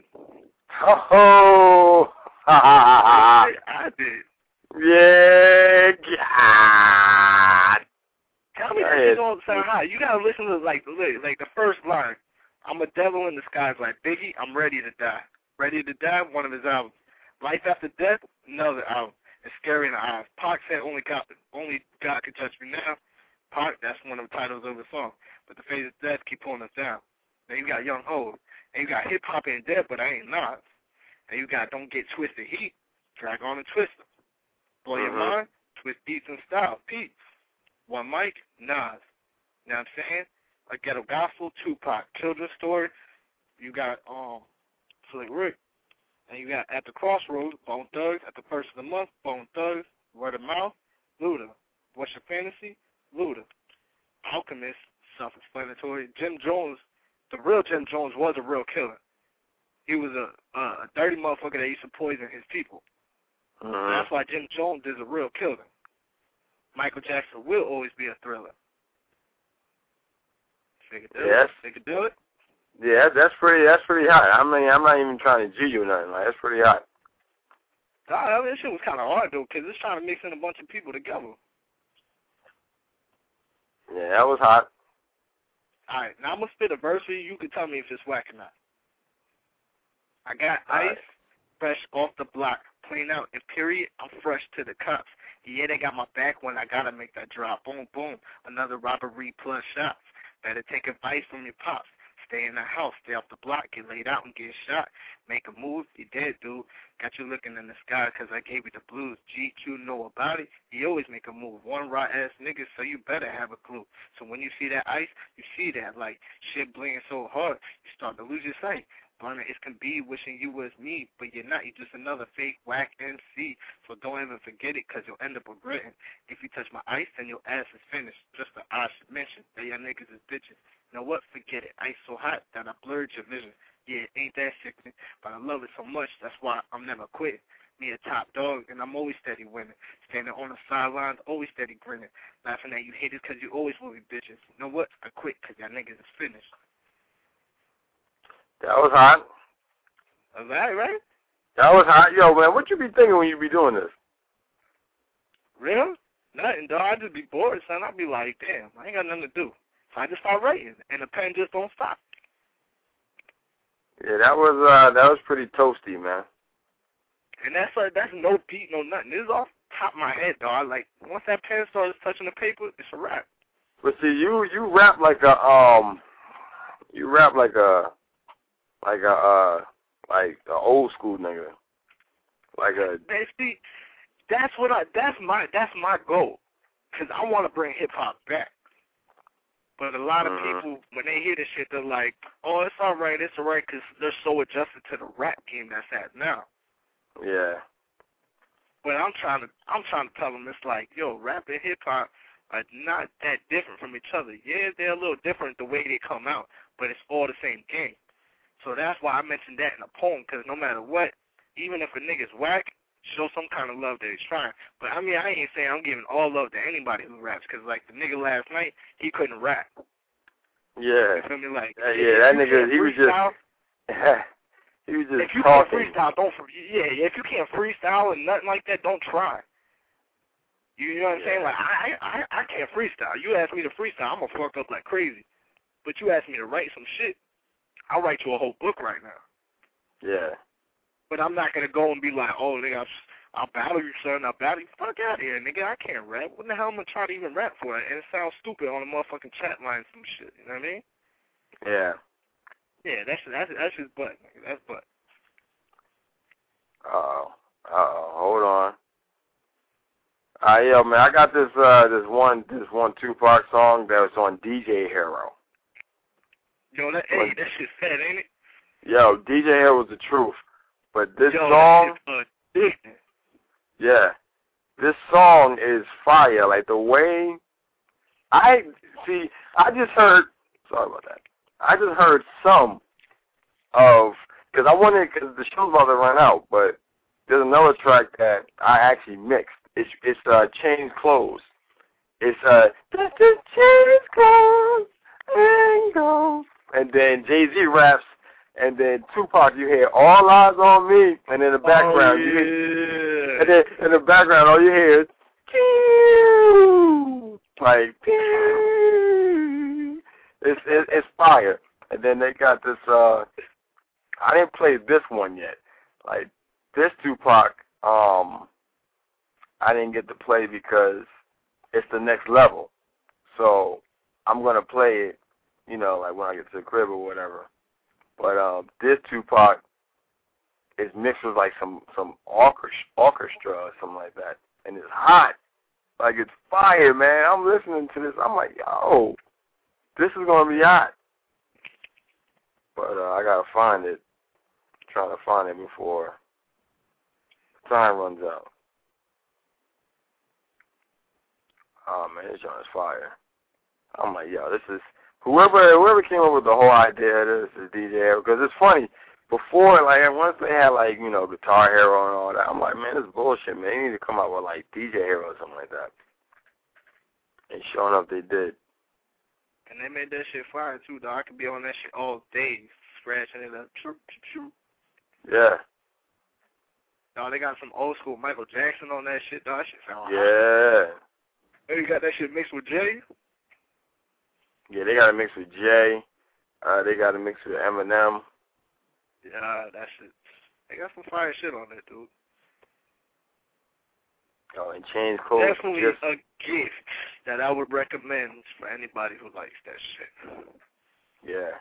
Oh, Real shit, I did. Yeah, God. Tell me that shit don't sound hot. You gotta listen to like the like the first line. I'm a devil in disguise like Biggie. I'm ready to die. Ready to die. One of his albums. Life After Death. Another album. It's Scary in the Eyes. Pac said only God, only God can touch me now. Pac. That's one of the titles of the song. But the face of death keep pulling us down. Then you got Young Ho. And you got Hip Hop ain't dead, but I ain't Nas. And you got Don't Get Twisted Heat. Drag On and Twist 'em. Blow your uh-huh. mind. Twist beats and style. Pete. One mic, Nas. You know what I'm saying? Like Ghetto Gospel, Tupac, Children's Story. You got um, Slick Rick. And you got At the Crossroads, Bone Thugs. At the first of the month, Bone Thugs. Word of Mouth, Luda. What's Your Fantasy? Luda. Alchemist, self-explanatory. Jim Jones, the real Jim Jones was a real killer. He was a, uh, a dirty motherfucker that used to poison his people. Uh-huh. That's why Jim Jones is a real killer. Michael Jackson will always be a thriller. They could do yes. it. They could do it. Yeah, that's pretty. That's pretty hot. I mean, I'm not even trying to G you or nothing. Like, that's pretty hot. God, I mean, this shit was kind of hard though, cause it's trying to mix in a bunch of people together. Yeah, that was hot. All right, now I'm gonna spit a verse for you. You can tell me if it's whack or not. I got All ice, right. fresh off the block, clean out, and period, I'm fresh to the cops. Yeah, they got my back when I gotta make that drop. Boom, boom, another robbery plus shots. Better take advice from your pops. Stay in the house, stay off the block, get laid out and get shot. Make a move, you dead, dude. Got you looking in the sky because I gave you the blues. G Q know about it, he always make a move. One raw-ass nigga, so you better have a clue. So when you see that ice, you see that, like, shit bleeding so hard, you start to lose your sight. Burner, it can be wishing you was me, but you're not. You're just another fake whack M C. So don't ever forget it, because you'll end up regretting. If you touch my ice, then your ass is finished. Just the I should mention that y'all niggas is bitches. You know what? Forget it. Ice so hot that I blurred your vision. Yeah, it ain't that sickening, but I love it so much, that's why I'm never quitting. Me a top dog, and I'm always steady winning. Standing on the sidelines, always steady grinning. Laughing at you haters, because you always will be bitches. You know what? I quit, because y'all niggas is finished. That was hot. All right, right? That was hot. Yo, man, what you be thinking when you be doing this? Real? Nothing, dog. I just be bored, son. I be like, damn, I ain't got nothing to do. So I just start writing, and the pen just don't stop. Yeah, that was uh, that was pretty toasty, man. And that's like, that's no beat, no nothing. This is off the top of my head, dog. Like, once that pen starts touching the paper, it's a wrap. But see, you you rap like a um, you rap like a like a uh, like a old school nigga, like a. Man, see, that's what I. That's my. That's my goal, cause I want to bring hip hop back. But a lot of mm-hmm. people, when they hear this shit, they're like, "Oh, it's all right, it's all right," cause they're so adjusted to the rap game that's at now. Yeah. But I'm trying to. I'm trying to tell them it's like, yo, rap and hip hop are not that different from each other. Yeah, they're a little different the way they come out, but it's all the same game. So that's why I mentioned that in a poem, because no matter what, even if a nigga's whack, show some kind of love that he's trying. But, I mean, I ain't saying I'm giving all love to anybody who raps, because, like, the nigga last night, he couldn't rap. Yeah. You feel me? Like, uh, yeah, that nigga, he was just, he was just if you talking. can't freestyle, don't, yeah, if you can't freestyle and nothing like that, don't try. You know what I'm saying? Like, I, I I can't freestyle. You ask me to freestyle, I'm going to fuck up like crazy. But you ask me to write some shit, I'll write you a whole book right now. Yeah. But I'm not going to go and be like, oh, nigga, I'll, I'll battle you, son. I'll battle you. Fuck out of here, nigga. I can't rap. What the hell am I going to try to even rap for? And it sounds stupid on a motherfucking chat line some shit. You know what I mean? Yeah. Yeah, that's that's that's his butt, nigga. That's butt. Uh-oh. Uh-oh. Hold on. Uh, yo, man, I got this uh, this one this one Tupac song that was on D J Hero. Yo, that, hey, that shit's fat, ain't it? Yo, D J Hero was the truth. But this Yo, song, that shit's addicting. yeah, this song is fire. Like the way, I, see, I just heard, sorry about that. I just heard some of, because I wanted, because the show's about to run out, but there's another track that I actually mixed. It's it's uh Change Clothes. It's uh just change clothes and go. And then Jay-Z raps, and then Tupac, you hear All Eyes on Me, and in the background oh, you yeah. hear, and then in the background all you hear is pew, like pew. It's it, it's fire. And then they got this. uh I didn't play this one yet. Like this Tupac, um. I didn't get to play because it's the next level. So I'm going to play it, you know, like when I get to the crib or whatever. But um, this Tupac is mixed with like some, some orchestra, orchestra or something like that. And it's hot. Like it's fire, man. I'm listening to this. I'm like, yo, this is going to be hot. But uh, I got to find it. I'm trying to find it before time runs out. Oh man, this joint is fire. I'm like, yo, this is whoever whoever came up with the whole idea of this is D J, because it's funny. Before, like once they had like, you know, Guitar Hero and all that, I'm like, man, this is bullshit, man. They need to come out with like D J Hero or something like that. And sure enough, they did. And they made that shit fire too, though. I could be on that shit all day, scratching it up. Yeah. Dog, they got some old school Michael Jackson on that shit, dog. That shit sound hot. Yeah. Hey, you got that shit mixed with Jay? Yeah, they got to mix with Jay. Uh, they got to mix with Eminem. Yeah, that shit. They got some fire shit on there, dude. Oh, and Change Clothes. Definitely just... a gift that I would recommend for anybody who likes that shit. Yeah.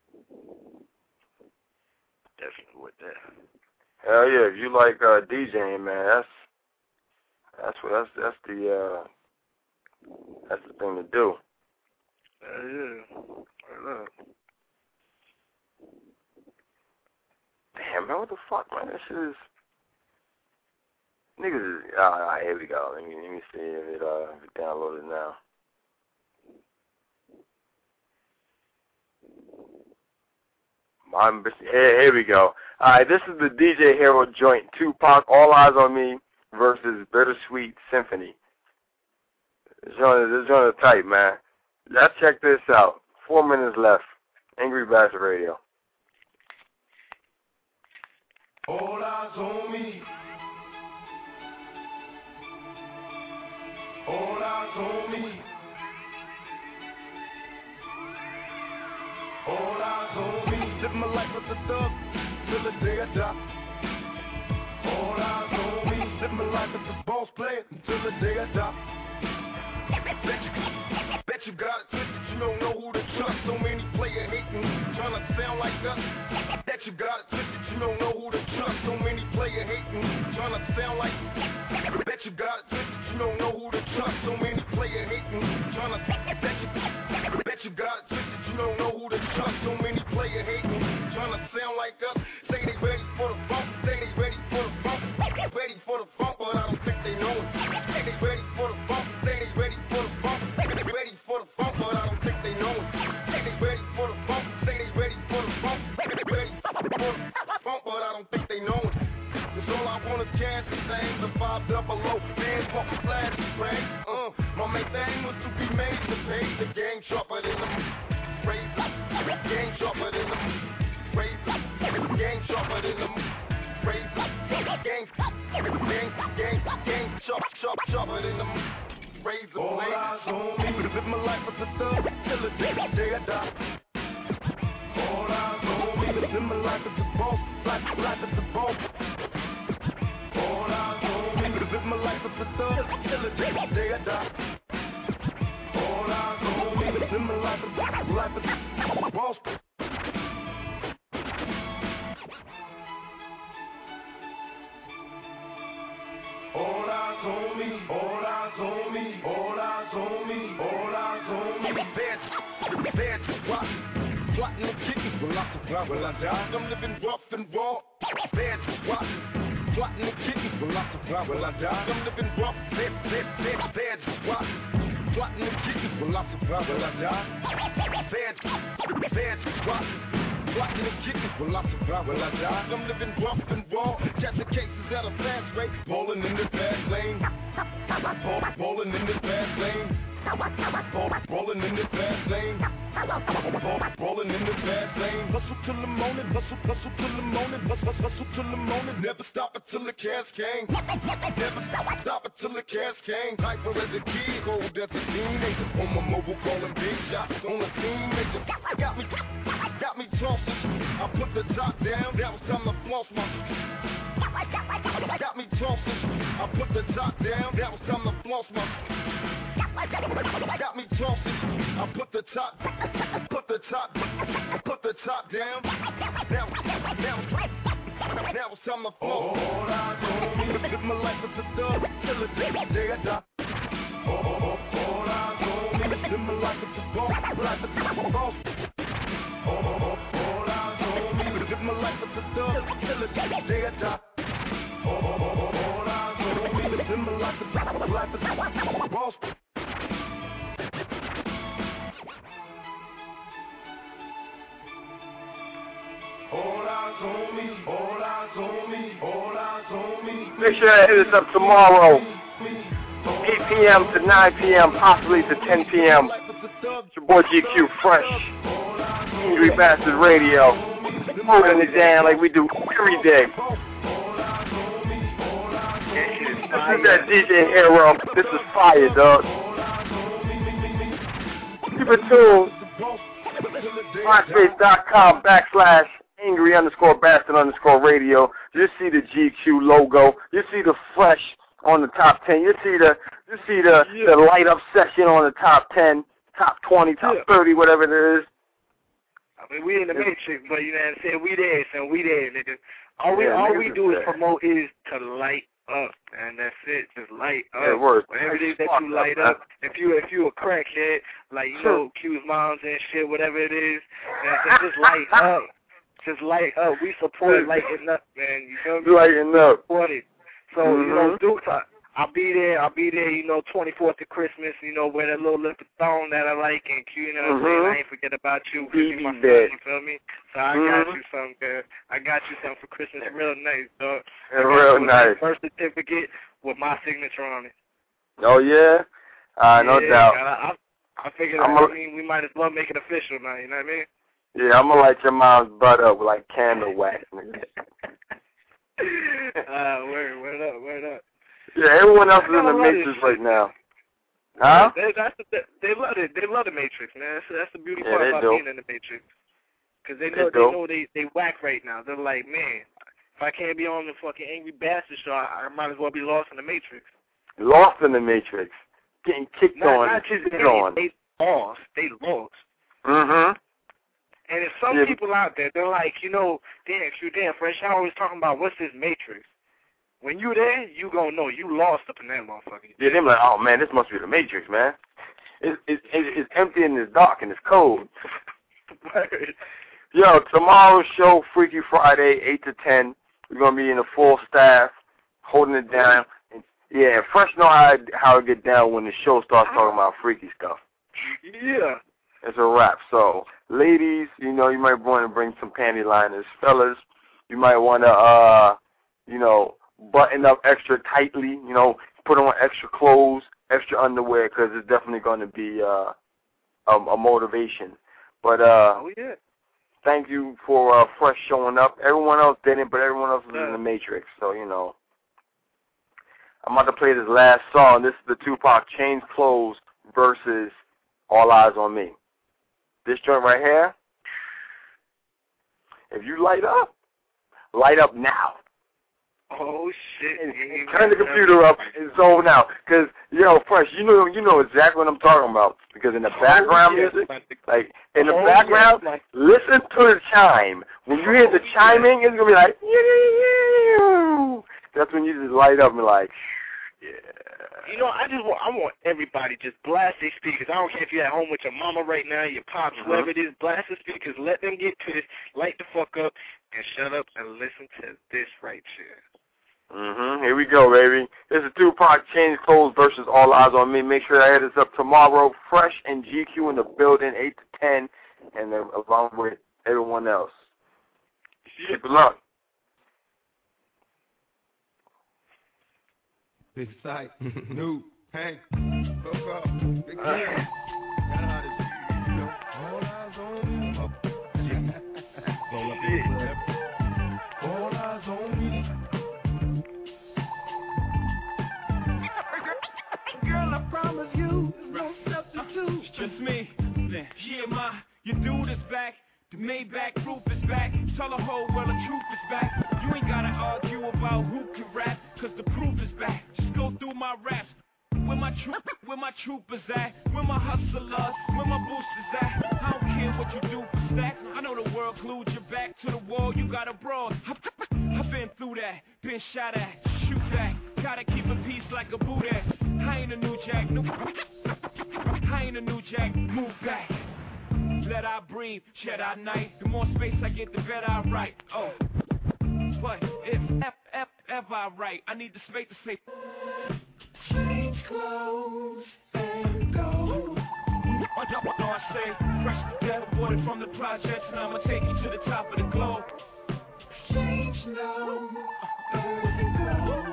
Definitely with that. Hell yeah, if you like uh, DJing, man, that's that's what that's that's the uh, that's the thing to do. Uh, yeah. Right up. Damn, man, what the fuck, man? That shit is niggas is. Uh, all right, here we go. Let me let me see if it uh if it downloaded now. I'm, here, here we go. All right, this is the D J Hero joint. Tupac, All Eyes on Me versus Bittersweet Symphony. This joint, this joint is tight, man. Let's check this out. Four minutes left. Angry Bastard Radio. All eyes on me. All eyes on me. All eyes on me. Live my life as a thug till the day I die. All eyes on me. Live my life as a boss player until the day I die. Bet you, bet you got it twisted, you don't know who to trust. So many player hating, trying to sound like us. Bet you got it twisted, you don't know who to trust. So many player hating, trying to sound like. Bet you got it twisted, you don't know who to trust. So many player hating, trying to. Bet you, bet you got it twisted, you don't know who to trust. So many player hating, trying to sound like us. Say they ready for the funk, say they ready for the funk, ready for the funk, but I don't think they know it. Say they ready for the funk, say they ready for the funk, ready for the funk, but I don't think they know it. Say they ready for the funk, say they ready for the funk, ready for the funk, but I don't think they know it. Cause all I want is cash and things, the five double O, bands walking flash and pranks. Uh, my main thing was to be made to pay the gang sharper than the razor, gang sharper than the razor, gang sharper than the razor. Gang, gang, gang, gang, sharp, sharp, sharper than the razor blade. All eyes on me. Live my life as a thug till the day, day I die. All eyes on me. Live my life as a boss, life, life as a boss. All eyes on me. Live my life as a thug till the day, day I die. All eyes on me. Live my life as a life as a boss. All eyes on me, all eyes on me, all eyes on me, all eyes on me. Bad, bad, rock, plotting and kicking. Will I survive? Will I die? I'm living rough and raw. Bad, rock, plotting and kicking. Will I survive? Will I die? I'm living rough, bad, bad, bad, bad, rock, plotting and kicking. Will I survive? Will I die? Bad, bad, rock. Plotting and kicking, will I survive, will I die? I'm living rough and raw, catching cases at a fast rate, rolling in this fast lane, rolling in this fast lane, rolling in this fast lane, rolling in this fast lane. Hustle till the morning, hustle, hustle till the morning, hustle, hustle till the morning. Never stop until the cash came. Never stop until the cash came. Hyper as a kid, cold as a teenager. On my mobile calling big shots on the teenager. Got me, got me tossing. I put the top down. That was time to floss my. Got me tossing. I put the top down. That was time to floss my. Got me tossing. I put the top, put the top, put the top down. That was, that was, that was time to floss. All eyes on me. Live my life as a thug till the day, day I die. All eyes on me. Live my life as a boss, life as a boss. All eyes on me. Live my life as a thug till the day, day I die. All eyes on me. Live my life as a life as a boss. All eyes on me, all eyes on me, all eyes on me. Make sure to hit us up tomorrow, eight p.m. to nine p.m., possibly to ten p.m. It's your boy G Q Fresh, Angry Bastard Radio, holding it down like we do every day. This is that D J Hero. This is fire, dog. Keep it tuned. MySpace.com backslash angry underscore bastard underscore radio. You see the G Q logo. You see the Fresh on the top ten. You see the you see the, yeah. the light up section on the top ten, top twenty, top yeah. thirty, whatever it is. I mean, we in the matrix, but you know what I'm saying? We there, so we there, nigga. All we yeah, all we do is there. Promote is to light up, and that's it. Just light up. Yeah, it works. Whatever it is that you light up. up. If you if you a crackhead, like you know, Q's moms and shit, whatever it is, man, just light up. Just light up. We support lighting up, man. You feel me? Lighting up. Support it. So mm-hmm. you know, Dukes, I, I'll be there. I'll be there. You know, twenty-fourth of Christmas. You know, wear that little lip of thong that I like, and Q. You know what I'm saying? I ain't forget about you. You my friend. You feel me? So I mm-hmm. got you something, girl. I got you something for Christmas. Real nice, dog. Real nice. Birth certificate with my signature on it. Oh yeah. Uh, no yeah, doubt. I, I, I figured. I a, mean, we might as well make it official now. You know what I mean? Yeah, I'm gonna light your mom's butt up with like candle wax. uh, word, word up, word up. Yeah, everyone else is in the Matrix right now. Huh? They, that's the, they love it. They love the Matrix, man. That's, that's the beauty yeah, part about do. being in the Matrix. Because they know they, they know they they whack right now. They're like, man, if I can't be on the fucking Angry Bastard show, I, I might as well be lost in the Matrix. Lost in the Matrix, getting kicked not, on, not just kicked they, on. They lost. They lost. Mhm. And there's some yeah. people out there, they're like, you know, damn, you damn Fresh. I always talking about what's this Matrix. When you there, you gonna know you lost up in that motherfucker. Yeah, they're like, oh man, this must be the Matrix, man. It's it's it's empty and it's dark and it's cold. Yo, tomorrow's show, Freaky Friday, eight to ten. We're gonna be in a full staff, holding it down. And, yeah, Fresh know how how to get down when the show starts talking about freaky stuff. Yeah. It's a wrap. So, ladies, you know, you might want to bring some panty liners. Fellas, you might want to, uh, you know, button up extra tightly. You know, put on extra clothes, extra underwear, because it's definitely going to be uh, a, a motivation. But uh, oh yeah. thank you for uh, Fresh showing up. Everyone else didn't, but everyone else was in the Matrix. So, you know. I'm about to play this last song. This is the Tupac Change Clothes versus All Eyes on Me. This joint right here, if you light up, light up now. Oh, shit. And turn the computer up and zone out. Because, yo, Fresh, you know you know exactly what I'm talking about. Because in the background oh, music, yes. like, in the oh, background, yes. listen to the chime. When you hear the chiming, it's going to be like, yeah. That's when you just light up and like, yeah. You know, I just want, I want everybody just blast their speakers. I don't care if you're at home with your mama right now, your pops, Mm-hmm. whoever it is, blast the speakers. Let them get pissed, light the fuck up, and shut up and listen to this right here. Mm-hmm. Here we go, baby. This is Tupac Change Clothes versus All Eyes on Me. Make sure I hit us up tomorrow. Fresh and G Q in the building, eight to ten, and then along with everyone else. Yeah. Good luck. Big Sight, New, Hank, Hook Up, Big King. Got how to, you know, all eyes on me. Roll up in the all eyes on me. Girl, I promise you, no substitute. It's just me. Yeah, ma, your dude is back. The Maybach roof is back. Tell the whole world the truth is back. You ain't gotta argue about who can rap, cause the proof is back. Just go through my raps. Where my troop, where my troopers at? Where my hustlers? Where my boosters at? I don't care what you do for stacks. I know the world glued your back to the wall. You got a broad. I've been through that, been shot at, shoot back. Gotta keep a peace like a boot ass. I ain't a new jack, no. I ain't a new jack, move back. Let I breathe, shed I night. The more space I get, the better I write. Oh, but if F, F, F I write, I need the space to say. Change clothes and go. No, I say, fresh to death, aborted from the projects, and I'ma take you to the top of the globe. Change now and go.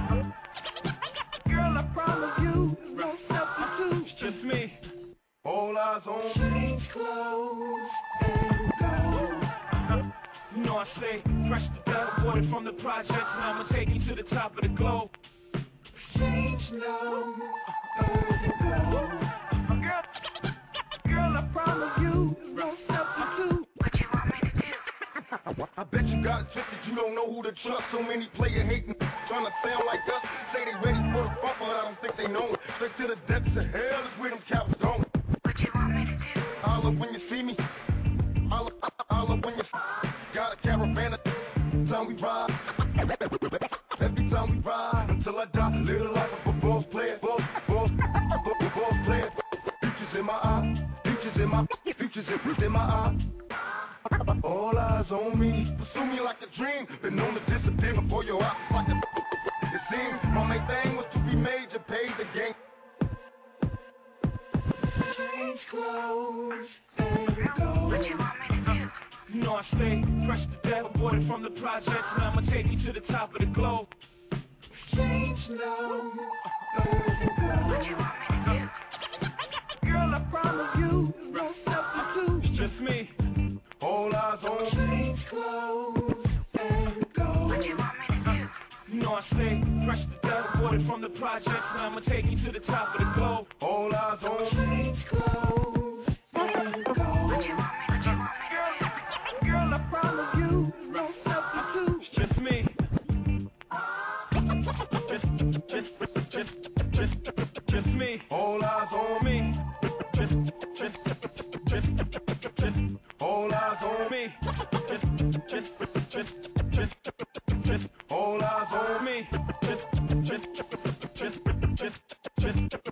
Girl, I promise you, no substitute. It's just me. All eyes on Change clothes and go. You know I say, fresh to death, aborted from the projects, and I'ma take you to the top of the globe. Change now and go. Girl, girl, I promise you, no substitute. What you want me to do? I bet you got it twisted, you don't know who to trust. So many player hating, trying to sound like us. Say they ready for the funk, but I don't think they know it. Straight to the depths of hell is where them cowards going. What you want me to do? Holla when you see me. Holla, holla when you got a caravan of time we ride. Every time we ride until I die. Little life of a boss player, boss, boss, boss, boss player. Futures in my eye, futures in my, futures in, in my eye. All eyes on me, pursue me like a dream. Been known to disappear before your eyes like a. It seems my main thing was to be major, pay the game. Change clothes and go. What you want me to do? You know I stay fresh to death, aborted from the projects, and I'ma take you to the top of the globe. Change now and go. What you want me to do? Girl, I promise you, no substitute. It's just me. All eyes on Change clothes and go. What you want me to do? You know I stay fresh to death, aborted from the projects, and I'ma take you to the top of the globe. All eyes on Change clothes and go. What you want me to do? Girl, girl, I promise you, no substitute. It's just me. Just, just, just, just, just me. All eyes on me. Just, just, just, just, all eyes on me. Just, just, just, just, just, all eyes on me. Just, just, just, just, just, just.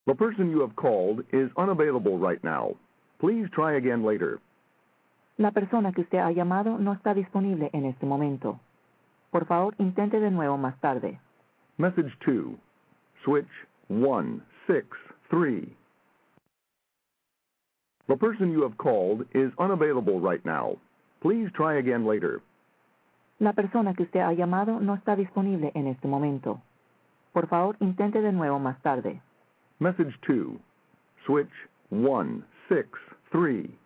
The person you have called is unavailable right now. Please try again later. La persona que usted ha llamado no está disponible en este momento. Por favor, intente de nuevo más tarde. Message two. Switch one six three. The person you have called is unavailable right now. Please try again later. La persona que usted ha llamado no está disponible en este momento. Por favor, intente de nuevo más tarde. Message two. Switch one six three.